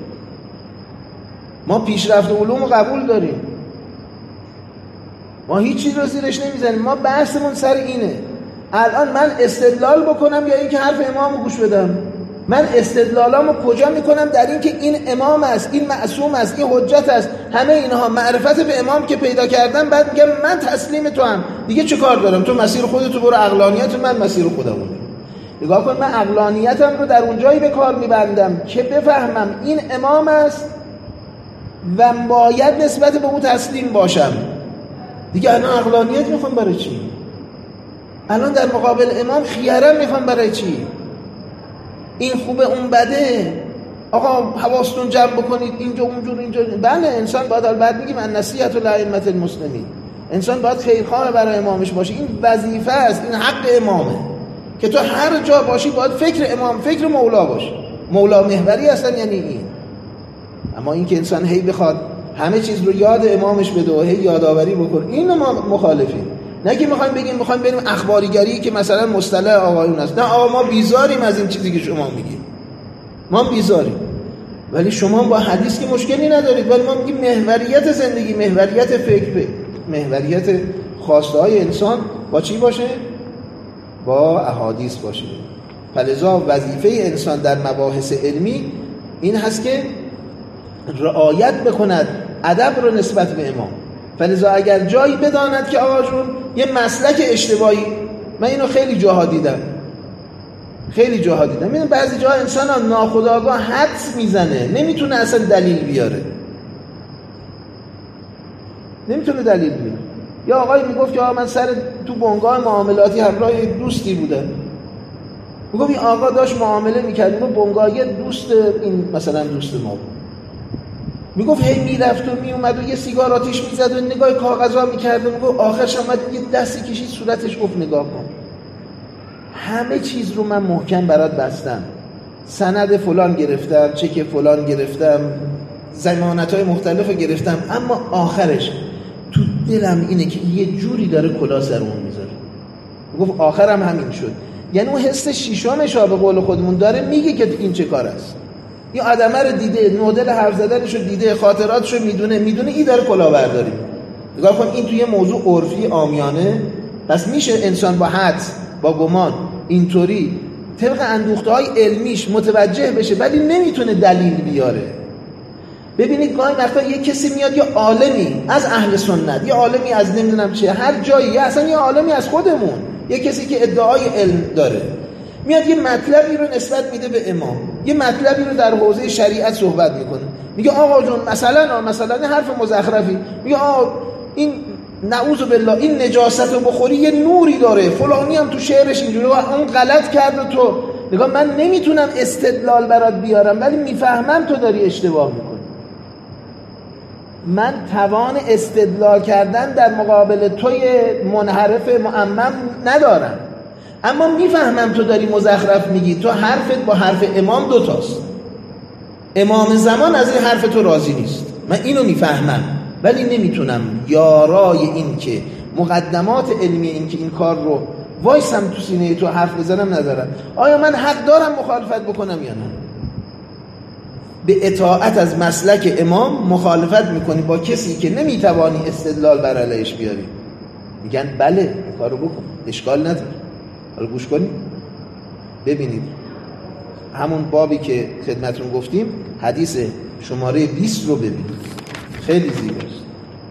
ما پیشرفت علوم رو قبول داریم، ما هیچ چیز رو زیرش نمیزنیم، ما بحثمون سر اینه الان من استدلال بکنم یا اینکه حرف امامو گوش بدم؟ من استدلالامو کجا میکنم؟ در این که این امام است، این معصوم است، این حجت است، همه اینها معرفت به امام که پیدا کردم، بعد میگم من تسلیم تو هم، دیگه چه کار دارم؟ تو مسیر خودتو برو، عقلانیت، من مسیر خودم برو. نگاه کن، من عقلانیتم رو در اونجایی به کار میبندم که بفهمم این امام است و باید نسبت به او تسلیم باشم. دیگه الان عقلانیت میخوام برای چی؟ الان در مقابل امام خیارم میخوام برای چی؟ این خوبه اون بده، آقا حواستون جمع بکنید اینجا اونجور اینجا. بله انسان باید بعد میگیم ان نصیحة لائمة المسلمین، انسان باید خیرخواه برای امامش باشه، این وظیفه است، این حق امامه که تو هر جا باشی باید فکر امام، فکر مولا باشه. مولا محوری هستن یعنی این. اما این که انسان هی بخواد همه چیز رو یاد امامش بده و هی یادآوری بکنه، اینو ما مخالفیم. نه که میخوایم بریم اخباریگری که مثلا مصطلح آقایون است. نه آقا ما بیزاریم از این چیزی که شما میگید، ما بیزاریم، ولی شما با حدیث که مشکلی ندارید، ولی ما میگیم محوریت زندگی، محوریت فکر، محوریت خواسته های انسان با چی باشه؟ با احادیث باشه. فلذا وظیفه انسان در مباحث علمی این هست که رعایت بکند ادب رو نسبت به امام. فلذا اگر جایی بداند که آقا جون یه مسلک اشتباهی، من اینو خیلی جاها دیدم، میدونم بعضی جاها انسان ها ناخودآگاه حدس میزنه، نمیتونه اصلا دلیل بیاره، یا آقایی میگفت که آقا من سر تو بنگاه معاملاتی همراه دوستی بودم، میگفت این آقا داشت معامله میکرد، میگفت بنگاه یه دوست این مثلا دوست ما بود، میگفت هی میرفت و میومد و یه سیگار آتیش میزد و نگاه کاغذا میکرد و میگفت آخرش اومد یه دستی کشید صورتش، گفت نگاه کن همه چیز رو من محکم برات بستم، سند فلان گرفتم، چک فلان گرفتم، ضمانت‌های مختلف گرفتم، اما آخرش تو دلم اینه که یه جوری داره کلاه سرمون میذاره. گفت آخرم همین شد. یعنی اون حس شیشمش به قول خودمون داره میگه که این چه کار است. این آدمه رو دیده، نودل حرف زدنش رو دیده، خاطراتش رو میدونه این داره کلاهبرداری. نگاه کن این توی یه موضوع عرفی عامیانه، پس میشه انسان با حدس، با گمان اینطوری طبق اندوخته‌های علمیش متوجه بشه، ولی نمیتونه دلیل بیاره. ببینید گاهی وقتا یه کسی میاد، یه عالمی از اهل سنت، یه عالمی از نمیدونم چه هر جایی، اصلا یه عالمی از خودمون، یه کسی که ادعای علم داره، میاد یه مطلبی رو نسبت میده به امام، یه مطلبی رو در حوزه شریعت صحبت میکنه، میگه آقا جون مثلا حرف مزخرفی، میگه آقا این نعوذ بالله این نجاست رو بخوری یه نوری داره، فلانی هم تو شعرش اینجوری، اون غلط کرده. تو نگاه من نمیتونم استدلال برات بیارم، ولی میفهمم تو داری اشتباه میکنی. من توان استدلال کردن در مقابل توی منحرف معمم ندارم، اما میفهمم تو داری مزخرف میگی، تو حرفت با حرف امام دوتاست، امام زمان از این حرف تو راضی نیست، من اینو میفهمم، ولی نمیتونم یارای این که مقدمات علمی این که این کار رو وایسم تو سینه تو حرف بزنم ندارم. آیا من حق دارم مخالفت بکنم یا نه؟ به اطاعت از مسلک امام مخالفت میکنی با کسی که نمیتوانی استدلال بر علیهش بیاری، میگن بله کارو بکن، اشکال نداره. حالا گوش کنید ببینید همون بابی که خدمتتون گفتیم، حدیث شماره 20 رو ببینید، خیلی زیباست.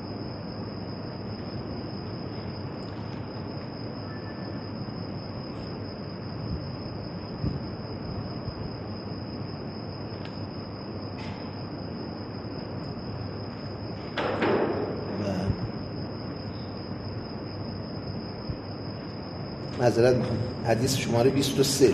معذرت میخوام، حدیث شماره 23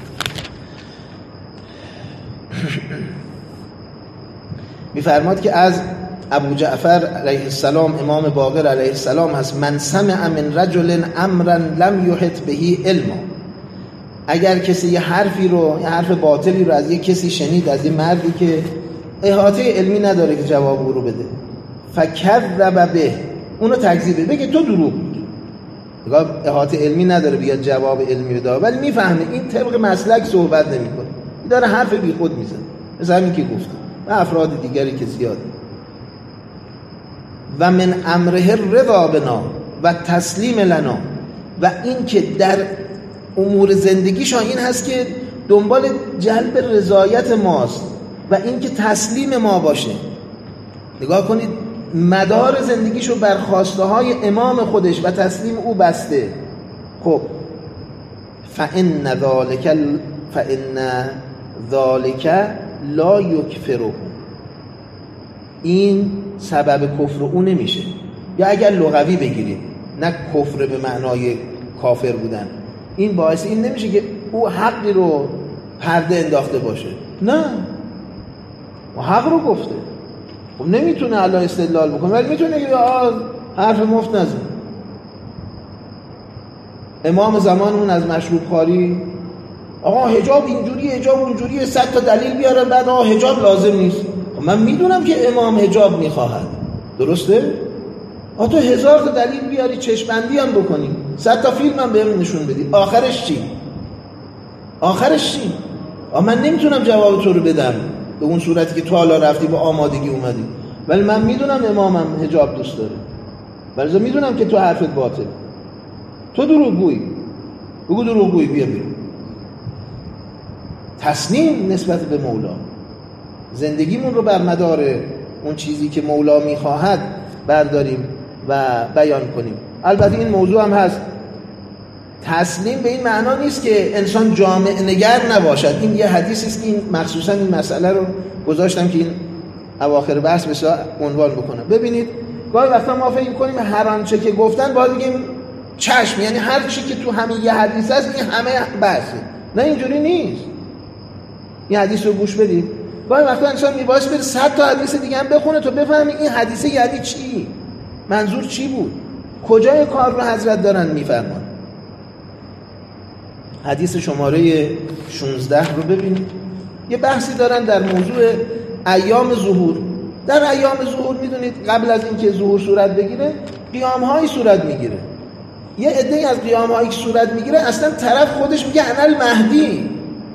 میفرماد که از ابو جعفر علیه السلام امام باقر علیه السلام هست: من سمع من رجل امرا لم یحط بهی علما. اگر کسی یه حرفی رو، یه حرف باطلی رو از یه کسی شنید، از یه مردی که احاطه علمی نداره که جواب او رو بده، فکذب به، اونو تکذیب بگه تو دروغ میگی، احاطه علمی نداره بیاد جواب علمی بده، ولی میفهمه این طبق مسلک صحبت نمیکنه، این داره حرف بی خود میزنه، مثلا همین که گفتم و افراد دیگری که زیاده. و من امره رضا بنا و تسلیم لنا، و این که در امور زندگیشان این هست که دنبال جلب رضایت ماست و این که تسلیم ما باشه. نگاه کنید مدار زندگیشو بر خواسته های امام خودش و تسلیم او بسته. خب فإن ذلك لا یکفره، این سبب کفر او نمیشه. یا اگر لغوی بگیرید نه کفر به معنای کافر بودن، این باعث این نمیشه که او حقی رو پرده انداخته باشه، نه و حق رو گفته. خب نمیتونه الله استدلال بکنه، ولی میتونه که حرف مفت نزن. امام زمانمون از مشروب خواری، آقا حجاب اینجوری حجاب اونجوری 100 تا دلیل بیارن، بعد حجاب لازم نیست. من میدونم که امام حجاب میخواهد، درسته؟ تو 1000 تا دلیل بیاری چشم‌بندی هم بکنی، 100 تا فیلم هم بهم نشون بدی، آخرش چی؟ من نمیتونم جواب تو رو بدم به اون صورتی که تو حالا رفتی با آمادگی اومدی، ولی من میدونم امامم حجاب دوست داره، ولی میدونم که تو حرفت باطل، تو دروغگویی، بگو دروغگویی، بیا بیرون. تسلیم نسبت به مولا، زندگیمون رو بر مدار اون چیزی که مولا میخواهد برداریم و بیان کنیم. البته این موضوع هم هست، تسلیم به این معنا نیست که انسان جامع نگر نباشد. این یه حدیثی است که این مخصوصا این مسئله رو گذاشتم که این اواخر بحث بسیار عنوان بکنم. ببینید گاهی وقتا ما فکر می‌کنیم هر آنچه که گفتن باید بگیم چشم، یعنی هر چی که تو همین یه حدیث هست این همه بحثه. نه اینجوری نیست. این حدیث رو گوش بدید. گاهی وقتا انسان میباید بره 100 تا حدیث دیگه هم بخونه تا بفهمی این حدیث یعنی چی، منظور چی بود، کجای کار رو حضرت دارن میفرمان. حدیث شماره 16 رو ببینید. یه بحثی دارن در موضوع ایام ظهور. در ایام ظهور میدونید قبل از اینکه ظهور صورت بگیره قیام‌هایی صورت میگیره. یه عده‌ای از قیام‌هایی که صورت میگیره اصلا طرف خودش میگه انا المهدی،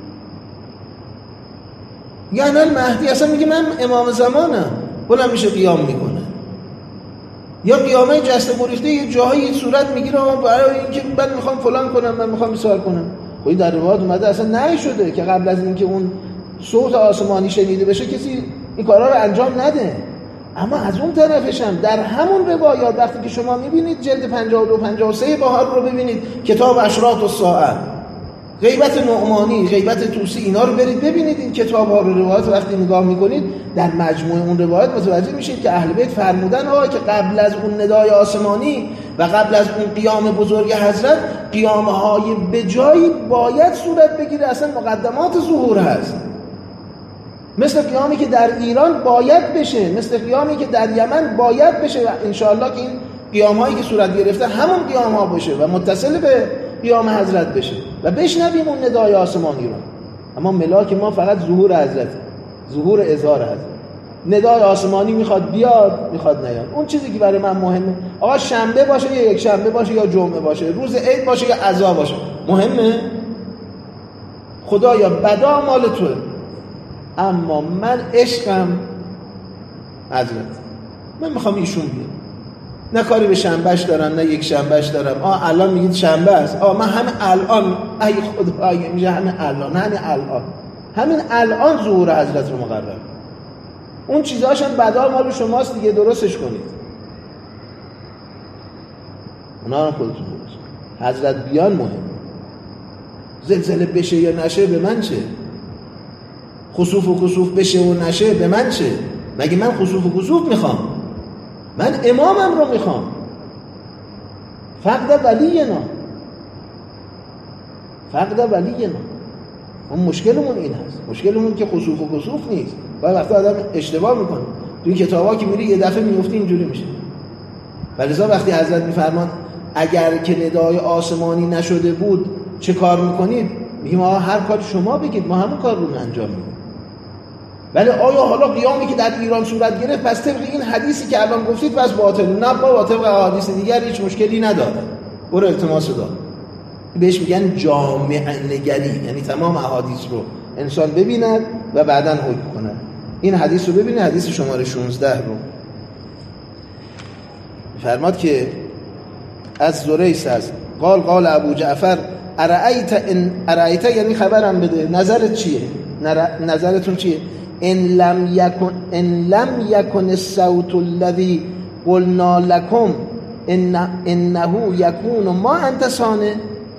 یعنی المهدی، اصلا میگه من امام زمانم، بلند میشه قیام میکنه. یا قیامه جسته گریخته یه جاهایی صورت میگیره برای اینکه بعد میخوام فلان کنم، من میخوام ایثار کنم. خب در روایات اومده اصلا نهی شده که قبل از اینکه اون صوت آسمانی شنیده بشه کسی این کارا رو انجام نده. اما از اون طرفش هم در همون روایات وقتی که شما میبینید جلد 52 53 بهار رو ببینید، کتاب اشراط الساعه، غیبت نعمانی، غیبت طوسی، اینا رو برید ببینید. این کتاب‌ها رو روایات وقتی نگاه می‌کنید در مجموع اون روایات متوجه میشید که اهل بیت فرمودن که قبل از اون ندای آسمانی و قبل از اون قیام بزرگ حضرت قیام‌های به جایی باید صورت بگیره، اصلا مقدمات ظهور هست. مثل قیامی که در ایران باید بشه، مثل قیامی که در یمن باید بشه و انشاءالله که این قیام‌هایی که صورت گرفته همون قیام‌ها باشه و متصل به قیام حضرت بشه و بشنویم اون ندای آسمانی رو. اما ملاک ما فقط ظهور حضرت، ظهور اظهار حضرت. ندای آسمانی میخواد بیاد میخواد نیاد. اون چیزی که برای من مهمه آقا شنبه باشه یا یک شنبه باشه یا جمعه باشه، روز عید باشه یا عزا باشه، مهمه؟ خدایا بدا مال توه، اما من عشقم حضرت، من میخوام ایشون بیاد. نه کاری به شنبهش دارم نه یک شنبهش دارم. الان میگید شنبه است، من همین الان، ای خدای میگه همین الان ظهور حضرت رو مقرر. اون چیزهاش هم بعدا مال شماست دیگه، درستش کنید. اونا رو خودتون درست. حضرت بیان مهم. زلزله بشه یا نشه به من چه؟ خسوف و کسوف بشه و نشه به من چه؟ مگه من خسوف و کسوف میخوام؟ من امامم رو میخوام. فقد ولینا. اون مشکلمون این هست. مشکلمون که خسوف و کسوف نیست. باید وقتا آدم اشتباه میکنه. توی کتابا که میری یه دفعه میفتی اینجوری میشه. ولذا وقتی حضرت میفرمان اگر که ندای آسمانی نشده بود چه کار میکنید؟ میگیم هر کاری شما بگید، ما همون کار رو انجام میدیم. ولی آیا حالا قیامی که در ایران صورت گرفت پس طبق این حدیثی که الان گفتید پس باطل؟ نه، با طبق احادیث دیگر هیچ مشکلی نداره. برو التماس دار. بهش میگن جامع نگری، یعنی تمام احادیث رو انسان ببیند و بعداً حکم کند. این حدیث رو ببینید، حدیث شماره 16 رو فرماد که از زریس است قال ابو جعفر ارائیت یعنی خبرم بده، نظرت چیه؟ نظرتون چیه؟ ان لم یکن الصوت الذی قلنا لكم انه یکون ما انت صانع.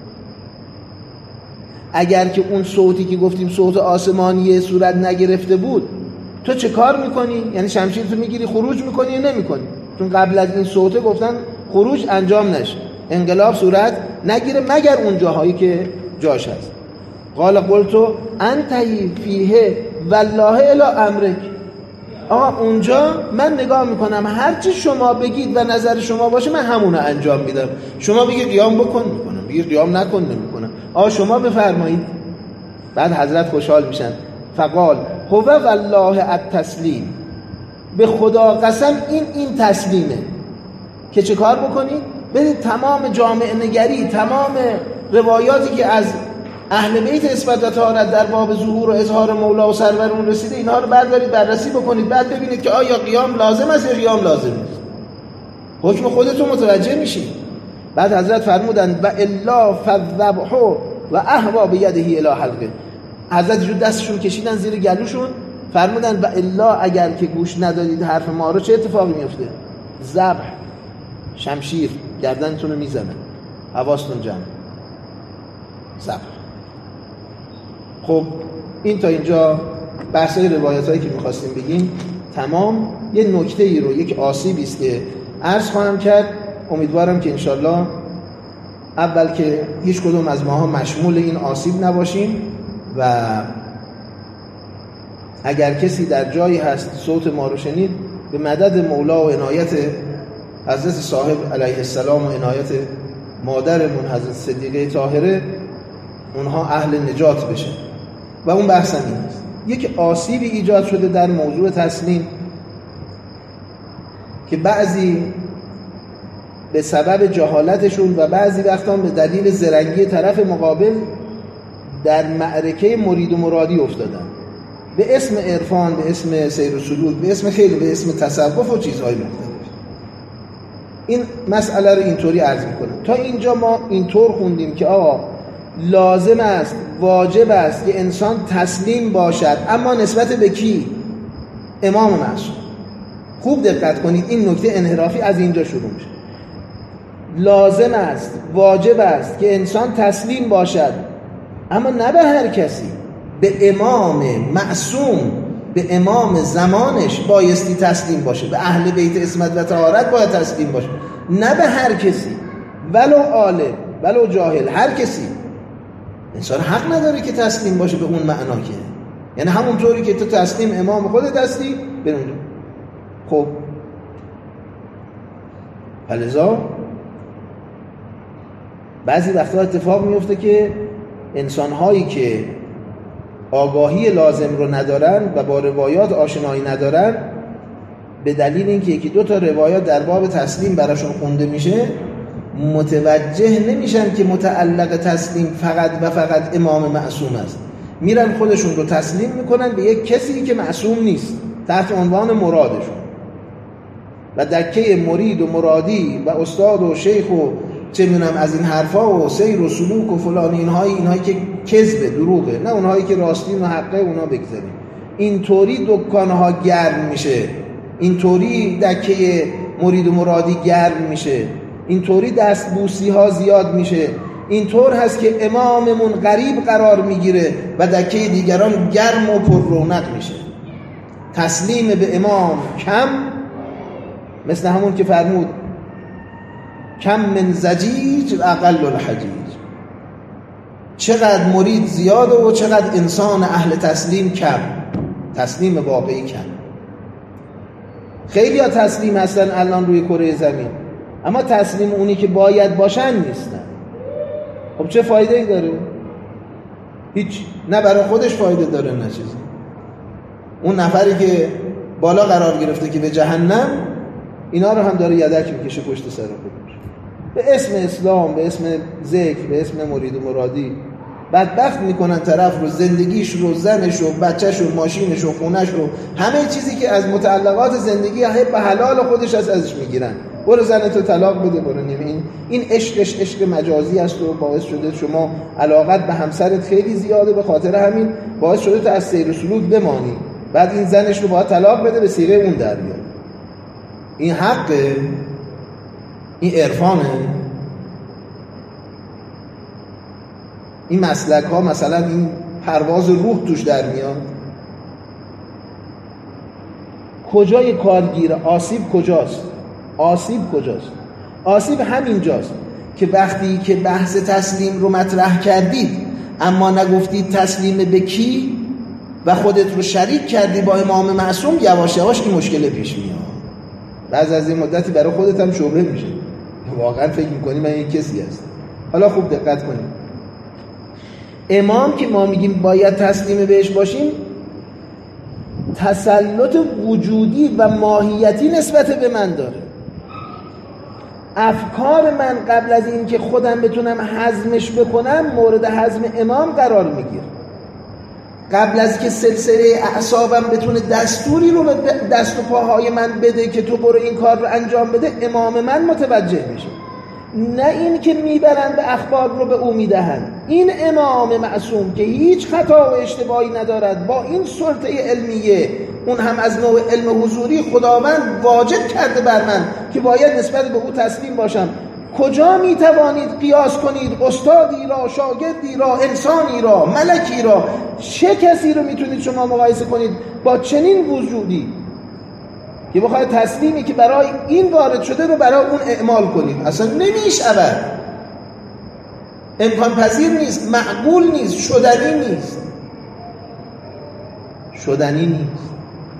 اگر که اون صوتی که گفتیم صوت آسمانی صورت نگرفته بود، تو چه کار میکنی؟ یعنی شمشیر تو میگیری خروج میکنی یا نمیکنی؟ چون قبل از این صوته گفتن خروج انجام نشه، انقلاب صورت نگیره مگر اون جاهایی که جاش هست. قال قلتو انتهی فیه والله الی امرک. آقا اونجا من نگاه میکنم هرچی شما بگید و نظر شما باشه من همونو انجام میدم. شما بگید قیام بکن میکنم، بگید قیام نکن نمیکنم. آقا شما بفرمایید. بعد حضرت خوشحال میشن. فقال هو والله التسلیم، به خدا قسم این تسلیمه که چه کار بکنید؟ برید تمام جامعه نگری، تمام روایاتی که از اهل بیت اثبات و طهارت در باب ظهور و اظهار مولا و سرورون رسیده، اینها رو بردارید بررسی بکنید، بعد ببینید که آیا قیام لازم است یا قیام لازم نیست. حکم خودتون متوجه میشید. بعد حضرت فرمودند و الا فالذبح و اهوا بیده الی حلقه. حضرت جو دستشون کشیدن زیر گلوشون، فرمودند و الا اگر که گوش ندادید حرف ما رو چه اتفاقی میفته؟ ذبح، شمشیر گردنتون رو میزنه. حواستون جمع. ذبح. خب این تا اینجا بحثای روایتایی که می‌خواستیم بگیم تمام. یه نکته ای رو، یک آسیبی است که عرض خواهم کرد. امیدوارم که انشالله اول که هیچ کدوم از ماها مشمول این آسیب نباشیم و اگر کسی در جایی هست صوت ما رو شنید، به مدد مولا و عنایت حضرت صاحب علیه السلام و عنایت مادرمون حضرت صدیقه طاهره اونها اهل نجات بشه. و اون بحث این است. یک آسیبی ایجاد شده در موضوع تسلیم که بعضی به سبب جهالتشون و بعضی وقتا به دلیل زرنگی طرف مقابل در معرکه مرید و مرادی افتادن، به اسم عرفان، به اسم سیر و سلوک، به اسم خیلی، به اسم تصوف و چیزهای مختلف. این مسئله رو اینطوری عرض میکنم. تا اینجا ما اینطور خوندیم که آقا لازم است، واجب است که انسان تسلیم باشد، اما نسبت به کی؟ امام معصوم. خوب دقت کنید، این نکته انحرافی از اینجا شروع میشه. لازم است، واجب است که انسان تسلیم باشد، اما نه به هر کسی. به امام معصوم، به امام زمانش بایستی تسلیم باشه. به اهل بیت عصمت و طهارت باید تسلیم باشه، نه به هر کسی، ولو عالم ولو جاهل، هر کسی. انسان حق نداره که تسلیم باشه به اون معنا که، یعنی همونطوری که تو تسلیم امام خودت هستی برونجا. خب فلذا بعضی وقتا اتفاق میفته که انسان‌هایی که آگاهی لازم رو ندارن و با روایات آشنایی ندارن، به دلیل اینکه یکی دو تا روایات در باب تسلیم براشون خونده میشه، متوجه نمیشن که متعلق تسلیم فقط و فقط امام معصوم است. میرن خودشون رو تسلیم میکنن به یک کسی که معصوم نیست تحت عنوان مرادشون، و دکه مرید و مرادی و استاد و شیخ و چه میدونم از این حرفا و سیر و سلوک و فلان، اینهایی که کذبه، دروغه، نه اونهایی که راستین و حقه، اونا بگذاریم. اینطوری دکانها گرم میشه، اینطوری دکه مرید و مرادی گرم میشه، اینطوری دستبوسی ها زیاد میشه، اینطور هست که اماممون غریب قرار میگیره و دکه دیگران گرم و پر رونق میشه. تسلیم به امام کم، مثل همون که فرمود کم من زجیج و اقل الحجیج. چقدر مرید زیاده و چقدر انسان اهل تسلیم کم، تسلیم واقعی کم. خیلی ها تسلیم هستن الان روی کره زمین، اما تسلیم اونی که باید باشن نیستن. خب چه فایده ای داره؟ هیچ، نه برای خودش فایده داره نه چیزی. اون نفری که بالا قرار گرفته که به جهنم، اینا رو هم داره یدک میکشه پشت سر خودش به اسم اسلام، به اسم ذکر، به اسم مرید و مرادی. بدبخت میکنن طرف رو، زندگیش رو، زنش رو، بچهش رو، ماشینش رو، خونش رو، همه چیزی که از متعلقات زندگی حب حلال خودش ازش میگیرن. برو زنتو طلاق بده، برو نمی. این عشق مجازی است و باعث شده شما علاقت به همسرت خیلی زیاده، به خاطر همین باعث شده تو از سیر و سلوک بمانی، بعد این زنش رو باید طلاق بده به صیغه اون در بیاد. این حقه؟ این عرفانه؟ این مسلک ها مثلا این پرواز روح توش در میاد؟ کجای کارگیر آسیب کجاست؟ آسیب همینجاست که وقتی که بحث تسلیم رو مطرح کردید اما نگفتید تسلیم به کی و خودت رو شریک کردی با امام معصوم، یواش یواش این مشکل پیش میاد. بعد از این مدتی برای خودت هم شبهه میشه، واقعا فکر میکنی من این کسی هستم. حالا خوب دقت کنیم، امام که ما میگیم باید تسلیم بهش باشیم، تسلط وجودی و ماهیتی نسبت به من داره. افکار من قبل از این که خودم بتونم هضمش بکنم مورد هضم امام قرار میگیره. قبل از که سلسله اعصابم بتونه دستوری رو به دست و پاهای من بده که تو برو این کار رو انجام بده، امام من متوجه میشه. نه این که میبرن به اخبار رو به او میدهن. این امام معصوم که هیچ خطا و اشتباهی ندارد، با این سلطه علمیه، اون هم از نوع علم حضوری، خداوند واجب کرده بر من که باید نسبت به او تسلیم باشم. کجا میتوانید قیاس کنید استادی را، شاگردی را، انسانی را، ملکی را؟ چه کسی رو میتونید شما مقایسه کنید با چنین وجودی که بخواید تسلیمی که برای این وارد شده رو برای اون اعمال کنید؟ اصلا نمیشود، امکان پذیر نیست، معقول نیست، شدنی نیست.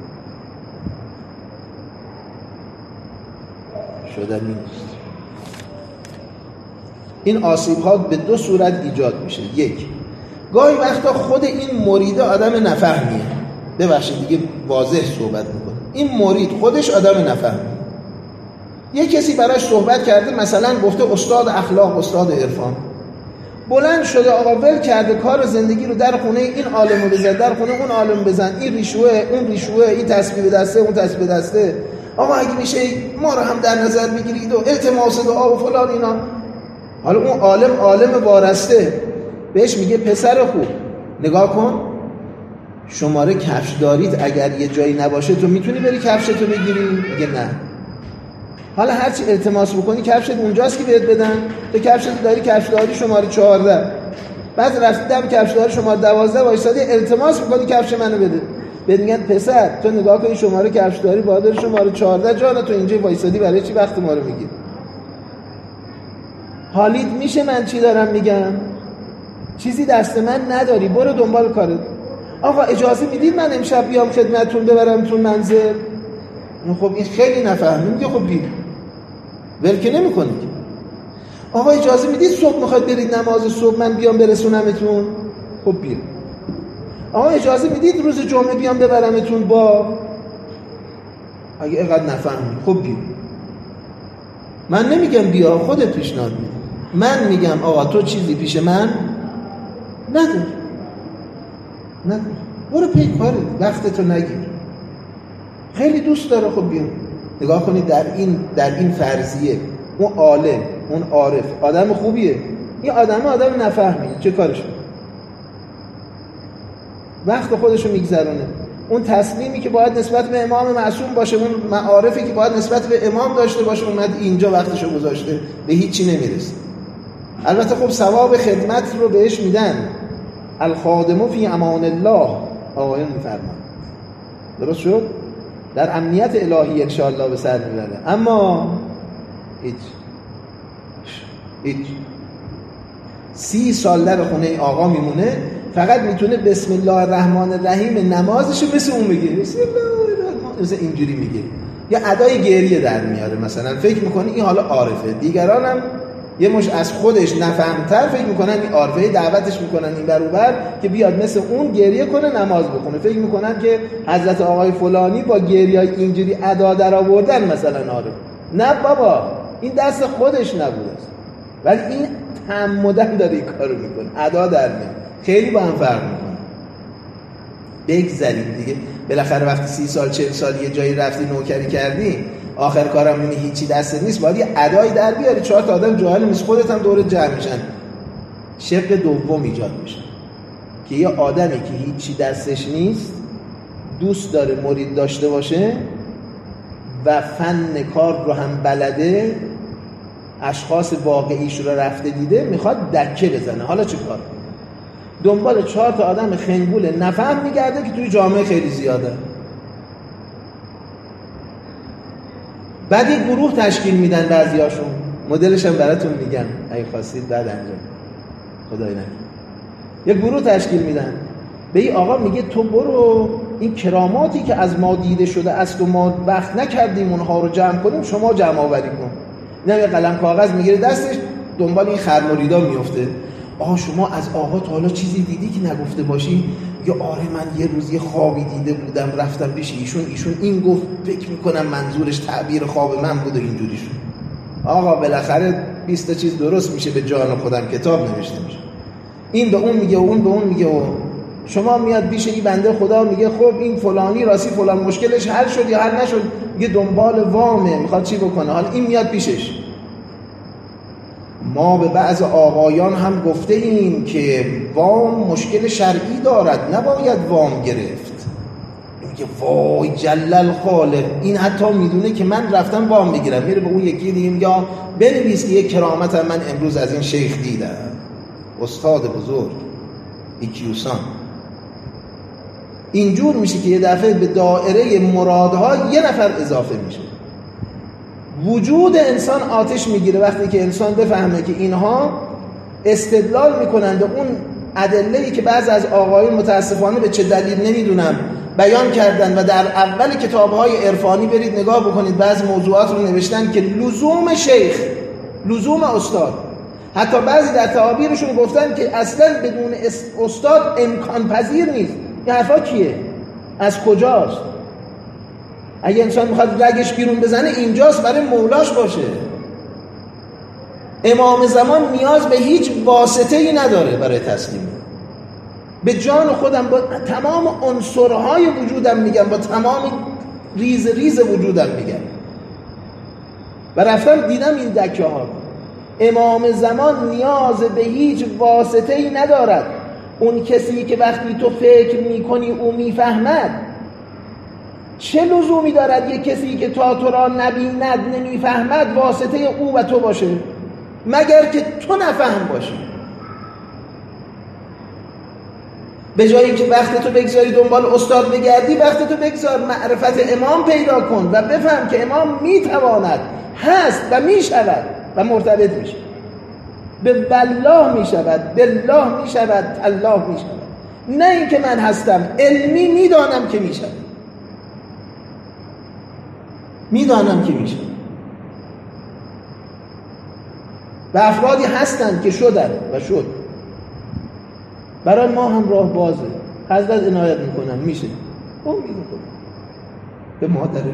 این آسیب‌ها به دو صورت ایجاد میشه. یک، گاهی وقتا خود این مرید آدم نفهمیه، ببخشید دیگه واضح صحبت میکنه، این مرید خودش آدم نفهمیه. یه کسی براش صحبت کرده، مثلا گفته استاد اخلاق، استاد عرفان، بلند شده آقا ول کرده کار زندگی رو، در خونه این عالمو بزن، در خونه اون عالم بزن، این ریشوه اون ریشوه، این تسبیح دسته اون تسبیح دسته، آقا اگه میشه ما رو هم در نظر بگیرید و التماس دعا و فلان اینا. حالا اون عالم وارسته بهش میگه پسر خوب نگاه کن، شماره کفش دارید، اگر یه جایی نباشه تو میتونی بری کفشتو بگیری؟ میگه نه. حالا هرچی التماس بکنی کفشت اونجاست که بهت بدن، تو کفشت داری، کفش داری شماره 14، بعد رفتیدم کفش داری شماره 12 وایسادی التماس میکنی کفش منو بده، بهت میگن پسر تو نگاه کن شماره کفش داری باید شماره 14 جانا، تو اینجا وایسادی برای چی وقت ما رو میگیری؟ حالیت میشه من چی دارم میگم؟ چیزی دست من نداری، برو دنبال کارت. آقا اجازه میدید من امشب بیام خدمتتون ببرمتون منزل؟ خب این خیلی نفهمید، میگه خب بید ول که نمی‌کنید. آقا اجازه میدید صبح میخواید برید نماز صبح من بیام برسونمتون؟ خب بید. آقا اجازه میدید روز جمعه بیام ببرمتون با؟ اگه اینقدر نفهمید خب بید. من نمیگم بیا، خودت پیشنهاد میدی، من میگم آقا تو چیزی پیش من نداری، برو پی کارت، وقتتو نگیر. خیلی دوست داره، خب بیام. نگاه کنید در این فرضیه اون عالم، اون عارف آدم خوبیه، این آدم نفهمیه، چه کارش میکنه؟ وقت خودشو میگذرونه. اون تسلیمی که باید نسبت به امام معصوم باشه، اون معارفی که باید نسبت به امام داشته باشه، اومد اینجا وقتشو گذاشته، به هیچی نمیرسه. البته خب ثواب خدمت رو بهش میدن، الخادم فی امان الله آقایون میفرمان، درست شد؟ در امنیت الهی انشاءالله به سر میبره. اما هیچ 30 سال در خونه آقا میمونه، فقط میتونه بسم الله الرحمن الرحیم نمازشو مثل اون میگه، بسم الله الرحمن، مثل اینجوری میگه، یا ادای گریه در میاره. مثلا فکر میکنه این حالا عارفه، دیگران هم یه مش از خودش نفهمتر فکر میکنن این عارفه، دعوتش میکنن این بر اون بر که بیاد مثل اون گریه کنه نماز بخونه، فکر میکنن که حضرت آقای فلانی با گریه‌ای اینجوری ادا در آوردن مثلا عارف. نه بابا، این دست خودش نبوده است، ولی این تعمدن داره این کارو میکنه، ادا در میاد. خیلی با هم فرق میکنه. بگذاریم دیگه، بالاخره وقتی 30 سال 40 سال یه جایی رفتی نوکری کردی، آخر کارم اینه هیچی دستت نیست، باید یه ادای در بیاری، 4 تا آدم جاهل مثل خودت هم دور جمع میشن. شق دوم ایجاد میشه که یه آدمی که هیچی دستش نیست دوست داره مرید داشته باشه و فن کار رو هم بلده، اشخاص واقعیش رو رفته دیده، میخواد دکه بزنه. حالا چه کار؟ دنبال 4 تا آدم خنگول نفهم میگرده که توی جامعه خیلی زیاده. بعد یک گروه تشکیل میدن، بعضیاشون مدلش هم براتون میگم اگه خواستید بعد انجام خدای نکنه. یک گروه تشکیل میدن، به این آقا میگه تو برو این کراماتی که از ما دیده شده است و ما وقت نکردیم اونها رو جمع کنیم، شما جمع آوری کن. اینم یه قلم کاغذ میگیره دستش، دنبال این خرمریدا میفته. آها شما از آقا تا حالا چیزی دیدی که نگفته باشی؟ یا آره من یه روز یه خوابی دیده بودم، رفتم پیش ایشون این گفت، فکر میکنم منظورش تعبیر خواب من بود و اینجوری شد. آقا بالاخره 20 تا چیز درست میشه به جان خودم، کتاب نوشته میشه. این به اون میگه و اون به اون میگه و شما میاد پیش این بنده خدا میگه خب این فلانی راستی فلان مشکلش حل شد یا حل نشد، میگه دنبال وامه، میخواد چی بکنه. حالا این میاد پیشش، ما به بعض آقایان هم گفته ایم که وام مشکل شرعی دارد، نباید وام گرفت. میگه وای جلل خالق، این حتی میدونه که من رفتم وام بگیرم. میره به اون یکی دیگه میگه بنویس که یک کرامت من امروز از این شیخ دیدم، استاد بزرگ ایکیوسان. اینجور میشه که یه دفعه به دایره مرادها یه نفر اضافه میشه. وجود انسان آتش میگیره وقتی که انسان بفهمه که اینها استدلال میکنند به اون ادله‌ای که بعض از آقایون متاسفانه به چه دلیل نمیدونم بیان کردن و در اول کتاب‌های عرفانی برید نگاه بکنید بعض موضوعات رو نوشتن که لزوم شیخ، لزوم استاد، حتی بعضی در تعابیرشون گفتن که اصلا بدون استاد امکان پذیر نیست. این حرفا کیه؟ از کجاست؟ اگه انسان میخواد رگش بیرون بزنه اینجاست، برای مولاش باشه. امام زمان نیاز به هیچ واسطه‌ای نداره برای تسلیم. به جان خودم با تمام عنصرهای وجودم میگم، با تمام ریز وجودم میگم و رفتم دیدم این دکه ها. امام زمان نیاز به هیچ واسطه‌ای ندارد. اون کسی که وقتی تو فکر میکنی او میفهمد، چه لزومی دارد یک کسی که تا تو را نبیند نمیفهمد واسطه او و تو باشه، مگر که تو نفهم باشی. به جایی که وقت تو بگذاری دنبال استاد بگردی، وقت تو بگذار معرفت امام پیدا کن و بفهم که امام میتواند، هست و میشود و مرتبط میشه. به والله میشود، بالله میشود، الله میشود. نه اینکه من هستم علمی میدانم که میشود، میدانم که میشه. و افرادی هستند که شدن و شد. برای ما هم راه بازه، حضرت عنایت میکنن، میشه. اون میگه به مادرش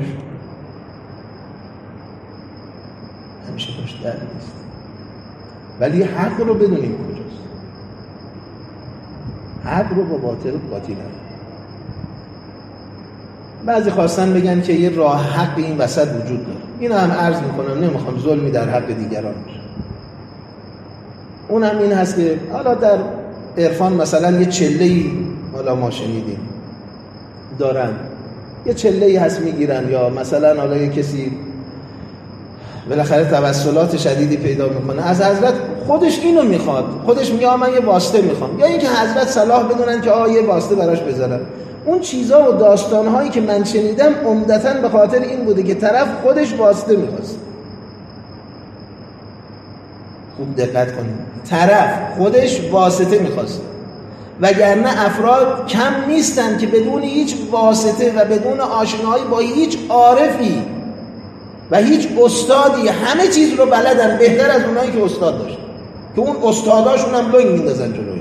همیشه خوش در نیست، ولی حق رو بدونیم کجاست. حق رو با باطل قاطی نکنیم. بعضی خواستن بگن که یه راه حق این وسط وجود داره. اینو هم عرض میکنم، نمیخوام ظلمی در حق دیگران بشه. اونم این هست که حالا در عرفان مثلا یه چله‌ای، حالا ما شنیدیم دارن، یه چله‌ای هست میگیرن، یا مثلا حالا یه کسی بالاخره توسلات شدیدی پیدا میکنه از حضرت، خودش اینو میخواد، خودش میگه من یه واسطه میخوام، یا اینکه حضرت صلاح بدونن که یه واسطه براش بذارن. اون چیزا و داستانهایی که من شنیدم عمدتاً به خاطر این بوده که طرف خودش واسطه میخواست. خوب دقت کنید، طرف خودش واسطه میخواست، وگرنه افراد کم نیستن که بدون هیچ واسطه و بدون آشنایی با هیچ عارفی و هیچ استادی همه چیز رو بلدن، بهتر از اونایی که استاد داشتن، که اون استاداشون هم لنگ میندازن جلوی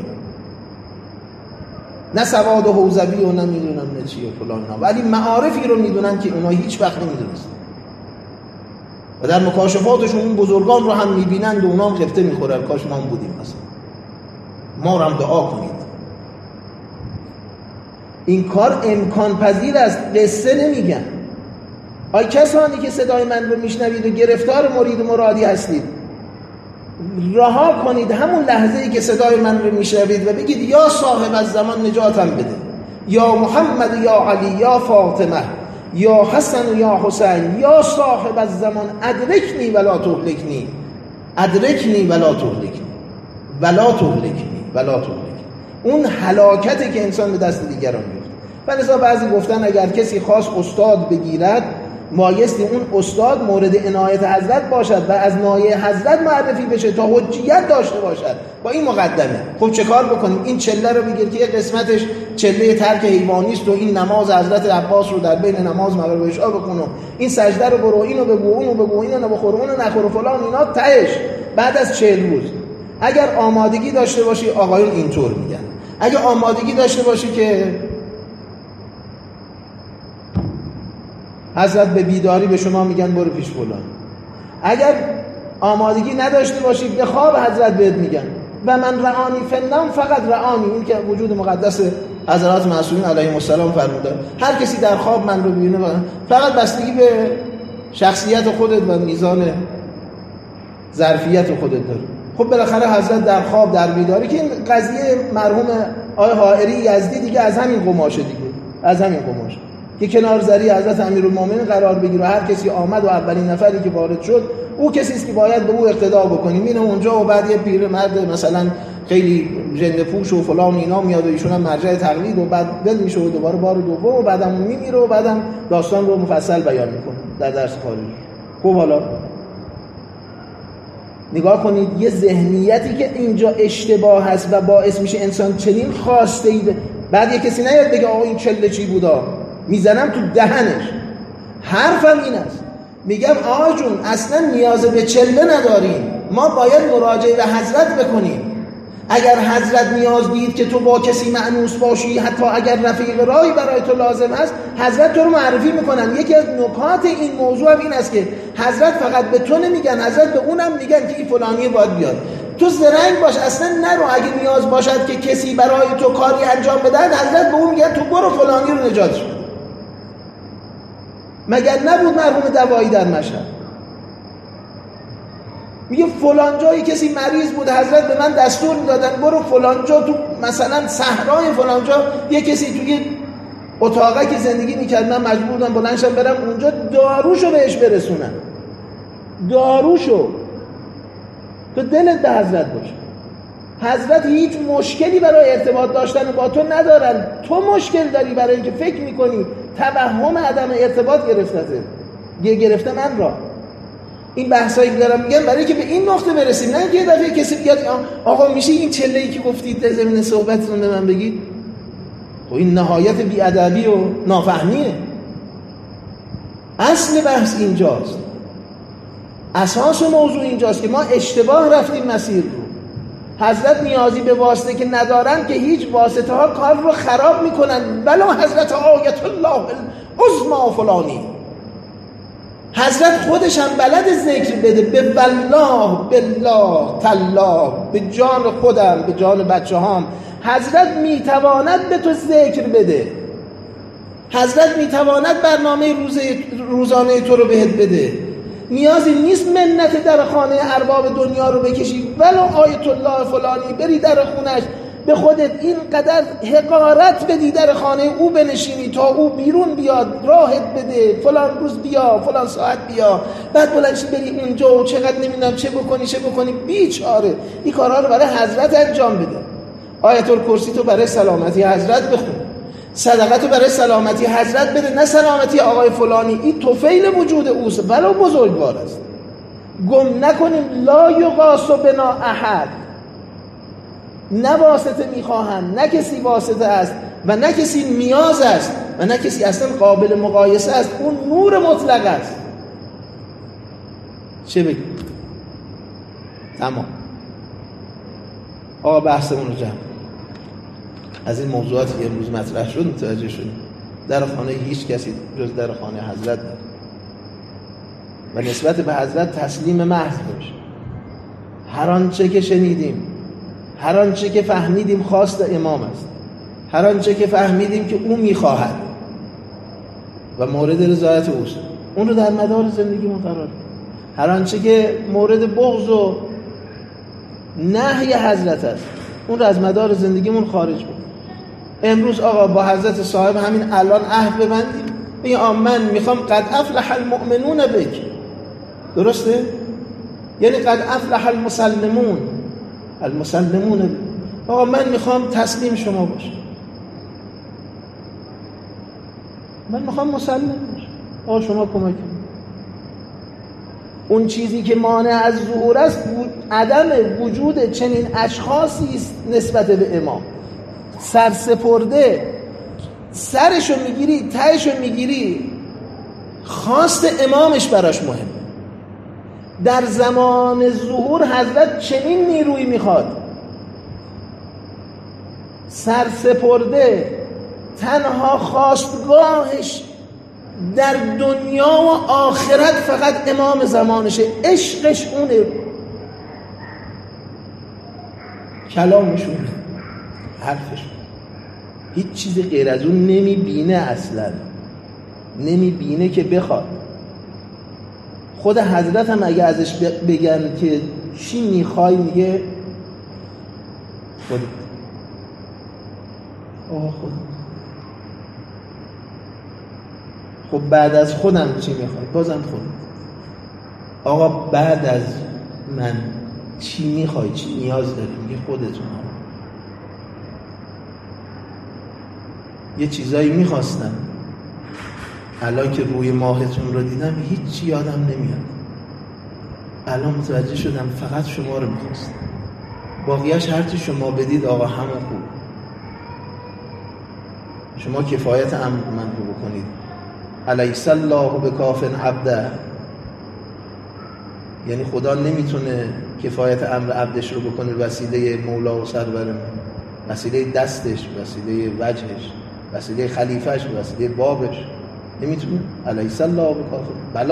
نه سواد و حوزوی و نمیدونم نه چی و فلان، ولی معارفی رو میدونن که اونا هیچ وقت نمیدونستن و در مکاشفاتشون اون بزرگان رو هم میبینند و اونا هم خفته میخورن، کاش ما هم بودیم مثلا، ما رو هم دعا کنید. این کار امکان پذیر است، قصه نمیگن. آی کسانی که صدای من رو میشنوید و گرفتار مرید و مرادی هستید، رها کنید همون لحظه‌ای که صدای من رو میشنوید و بگید یا صاحب الزمان نجاتم بده، یا محمد یا علی یا فاطمه یا حسن یا حسین یا صاحب الزمان ادرکنی ولا تهلکنی، ادرکنی ولا تهلکنی، ولا تهلکنی، ولا تهلکنی. اون هلاکتی که انسان به دست دیگران میفته. و لذا بعضی گفتن اگر کسی خواست استاد بگیرد بایستی اون استاد مورد عنایت حضرت باشد و از نایه حضرت معرفی بشه تا حجیت داشته باشد. با این مقدمه خب چه کار بکنیم؟ این چله رو بگیر که یه قسمتش چله ترک حیوانی است و این نماز حضرت عباس رو در بین نماز مغرب و عشا بکن، این سجده رو برو، اینو بگو، اونو بگو، اینو نبخور، اونو نخور فلان، اینا تهش بعد از 40 روز. اگر آمادگی داشته باشی، آقایون اینطور میگن، اگه آمادگی داشته باشی که حضرت به بیداری به شما میگن برو پیش فلان، اگر آمادگی نداشته باشید به خواب حضرت بهت میگن و من رعانی فنام فقط رعانی، این که وجود مقدس حضرات معصومین علیهم السلام فرمودن هر کسی در خواب من رو ببینه فقط بستگی به شخصیت خودت و میزان ظرفیت خودت داره. خب بالاخره حضرت در خواب در بیداری، که این قضیه مرحوم آقای حائری یزدی دیگه از همین قماشه، دیگه از همین قماشه که کنار زری حضرت امیرالمومنین قرار بگیره و هر کسی آمد و اولین نفری که وارد شد او کسی است که باید به او اقتدا بکنیم. میره اونجا و بعد یه پیرمرد مثلا خیلی ژنده پوش و فلان اینا میاد و ایشون هم مرجع تقلید و بعد ول میشه و دوباره بار دوم و بعدم میمیره و بعدم داستان رو مفصل بیان میکنه در درس خارجی. خب حالا نگاه کنید یه ذهنیتی که اینجا اشتباه هست و باعث میشه انسان چنین خواسته ای بعد یه کسی نیاد بگه آقا این چله چی بودا، میزنم تو دهنش. حرفم این است، میگم آقا جون اصلا نیاز به چله نداریم، ما باید مراجعه به حضرت بکنیم. اگر حضرت نیاز دید که تو با کسی مأنوس باشی، حتی اگر رفیق راهی برای تو لازم است، حضرت تو رو معرفی میکنن. یکی از نکات این موضوع هم این است که حضرت فقط به تو نمیگن، حضرت به اونم میگن که این فلانی باید بیاد. تو زرنگ باش، اصلا نرو. اگه نیاز باشد که کسی برای تو کاری انجام بده، حضرت به اون میگن تو برو فلانی رو نجاتش بده. مگر نبود مرحوم دوایی در مشهد میگه فلان جایی کسی مریض بود، حضرت به من دستور میدادن برو فلان جا، تو مثلا صحرای فلان جا یه کسی توی اتاقی که زندگی میکرد، من مجبور بودم بلند شم برم اونجا داروشو بهش برسونم، داروشو. تو دلت به حضرت باشه. حضرت هیچ مشکلی برای ارتباط داشتن با تو ندارن، تو مشکل داری برای اینکه فکر میکنی توهم عدم ارتباط گرفته من را. این بحثایی که دارم میگم برای که به این نقطه برسیم، نه که یه دفعه کسی بیاد آقا میشه این چله‌ای که گفتید در زمین صحبتتون به من بگید. خب این نهایت بی‌ادبی و نافهمیه. اصل بحث اینجاست، اساس موضوع اینجاست که ما اشتباه رفتیم مسیر رو. حضرت نیازی به واسطه که ندارن که هیچ واسطه ها کار رو خراب میکنن. بلا حضرت آیت الله العظما فلانی، حضرت خودش هم بلد ذکر بده، به والله بالله تالله، به جان خودم به جان بچه هام. حضرت میتواند به تو ذکر بده، حضرت میتواند برنامه روزانه تو رو بهت بده. نیازی نیست منت در خانه ارباب دنیا رو بکشی، ولو آیت الله فلانی بری در خونش به خودت اینقدر حقارت بدی در خانه او بنشینی تا او بیرون بیاد، راحت بده، فلان روز بیا، فلان ساعت بیا، بعد بلنشی بری اونجا و چقدر نمیدونم چه بکنی. بیچاره این کارها رو برای حضرت انجام بده. آیت الکرسی تو برای سلامتی حضرت بخون، صدقه تو برای سلامتی حضرت بده، نه سلامتی آقای فلانی. این طفیل وجود اوست ولو بزرگوار است. گم نکنیم لا یغاث بنا احد، نه واسطه میخواهند، نه کسی واسطه است و نه کسی نیاز است و نه کسی اصلا قابل مقایسه است. اون نور مطلق است. چه بگیم؟ تمام. آقا بحثمون رو جمع از این موضوعاتی که امروز مطرح شد متوجه شدیم. در خانه هیچ کسی جز در خانه حضرت داره و نسبت به حضرت تسلیم محض باشه. هر آنچه که شنیدیم، هر آنچه که فهمیدیم خواست امام است، هر آنچه که فهمیدیم که او میخواهد و مورد رضایت اوست، اون رو در مدار زندگیمون قرار بدیم. هر آنچه که مورد بغض و نهی حضرت است اون رو از مدار زندگیمون خارج بدیم. امروز آقا با حضرت صاحب همین الان عهد ببندیم، بگیم من میخوام قد افلح المؤمنون بک. درسته؟ یعنی قد افلح المسلمون بک. آقا من میخوام تسلیم شما باشم، من میخوام مسلم باشم، آقا شما کمک کنید. اون چیزی که مانع از ظهور است عدم وجود چنین اشخاصی است نسبت به امام. سرسپرده سرشو میگیری، تهشو میگیری، خواست امامش براش مهمه. در زمان ظهور حضرت چنین نیرویی میخواد. سرسپرده تنها خواستگاهش در دنیا و آخرت فقط امام زمانشه، عشقش اونه، کلامشونه، حرفش، هیچ چیز غیر از اون نمیبینه. اصلا نمیبینه که بخواد. خود حضرت هم اگه ازش بگن که چی میخوای میگه خودت. خودت. خب بعد از خودم چی میخوای؟ بازم خودت. آقا بعد از من چی میخوای؟ چی نیاز داری؟ میگه خودتون. یه چیزایی میخواستم، الان که روی ماهتون رو دیدم هیچی یادم نمیاد. الان متوجه شدم فقط شما رو میخواستم، باقیش هرچی شما بدید آقا همون خوب. شما کفایت امر من رو بکنید. الیس الله بکاف عبده، یعنی خدا نمیتونه کفایت امر عبدش رو بکنه وسیله مولا و سرورم، وسیله دستش، وسیله وجهش، وسیله خلیفهش، وسیله بابش. نمیتونه. الیس الله بکاف.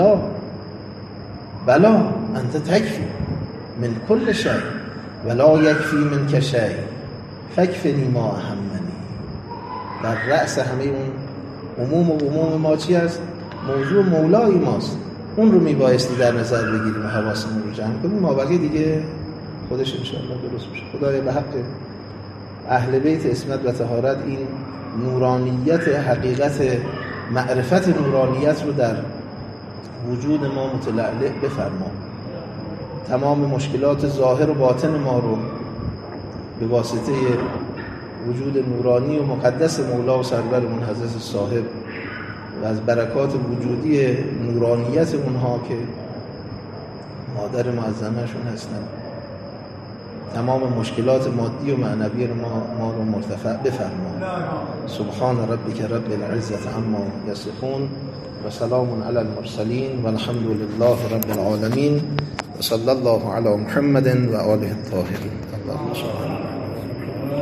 بلا انت تکفی من کل شیء ولا یکفی من شیء فکفنی ما اهمنی. در رأس همه اون عموم ما چی است؟ موضوع مولای ماست. اون رو میبایستی در نظر بگیریم و حواسمون رو جمع کنیم. ما بقیه دیگه خودش انشاءالله درست میشه. خدای به حق اهل بیت عصمت و طهارت این نورانیت، حقیقت معرفت نورانیت رو در وجود ما متلألئ بفرما. تمام مشکلات ظاهر و باطن ما رو به واسطه وجود نورانی و مقدس مولا و سرورمون حضرت صاحب و از برکات وجودی نورانیت اونها که مادر معظمشون هستن، تمام مشکلات مادی و معنوی ما رو مرتفع بفرما. سبحان ربک رب العزة عما یصفون و سلام علی المرسلین و الحمد لله رب العالمین و صلی الله علی محمد و آله الطاهرین. اللهم صل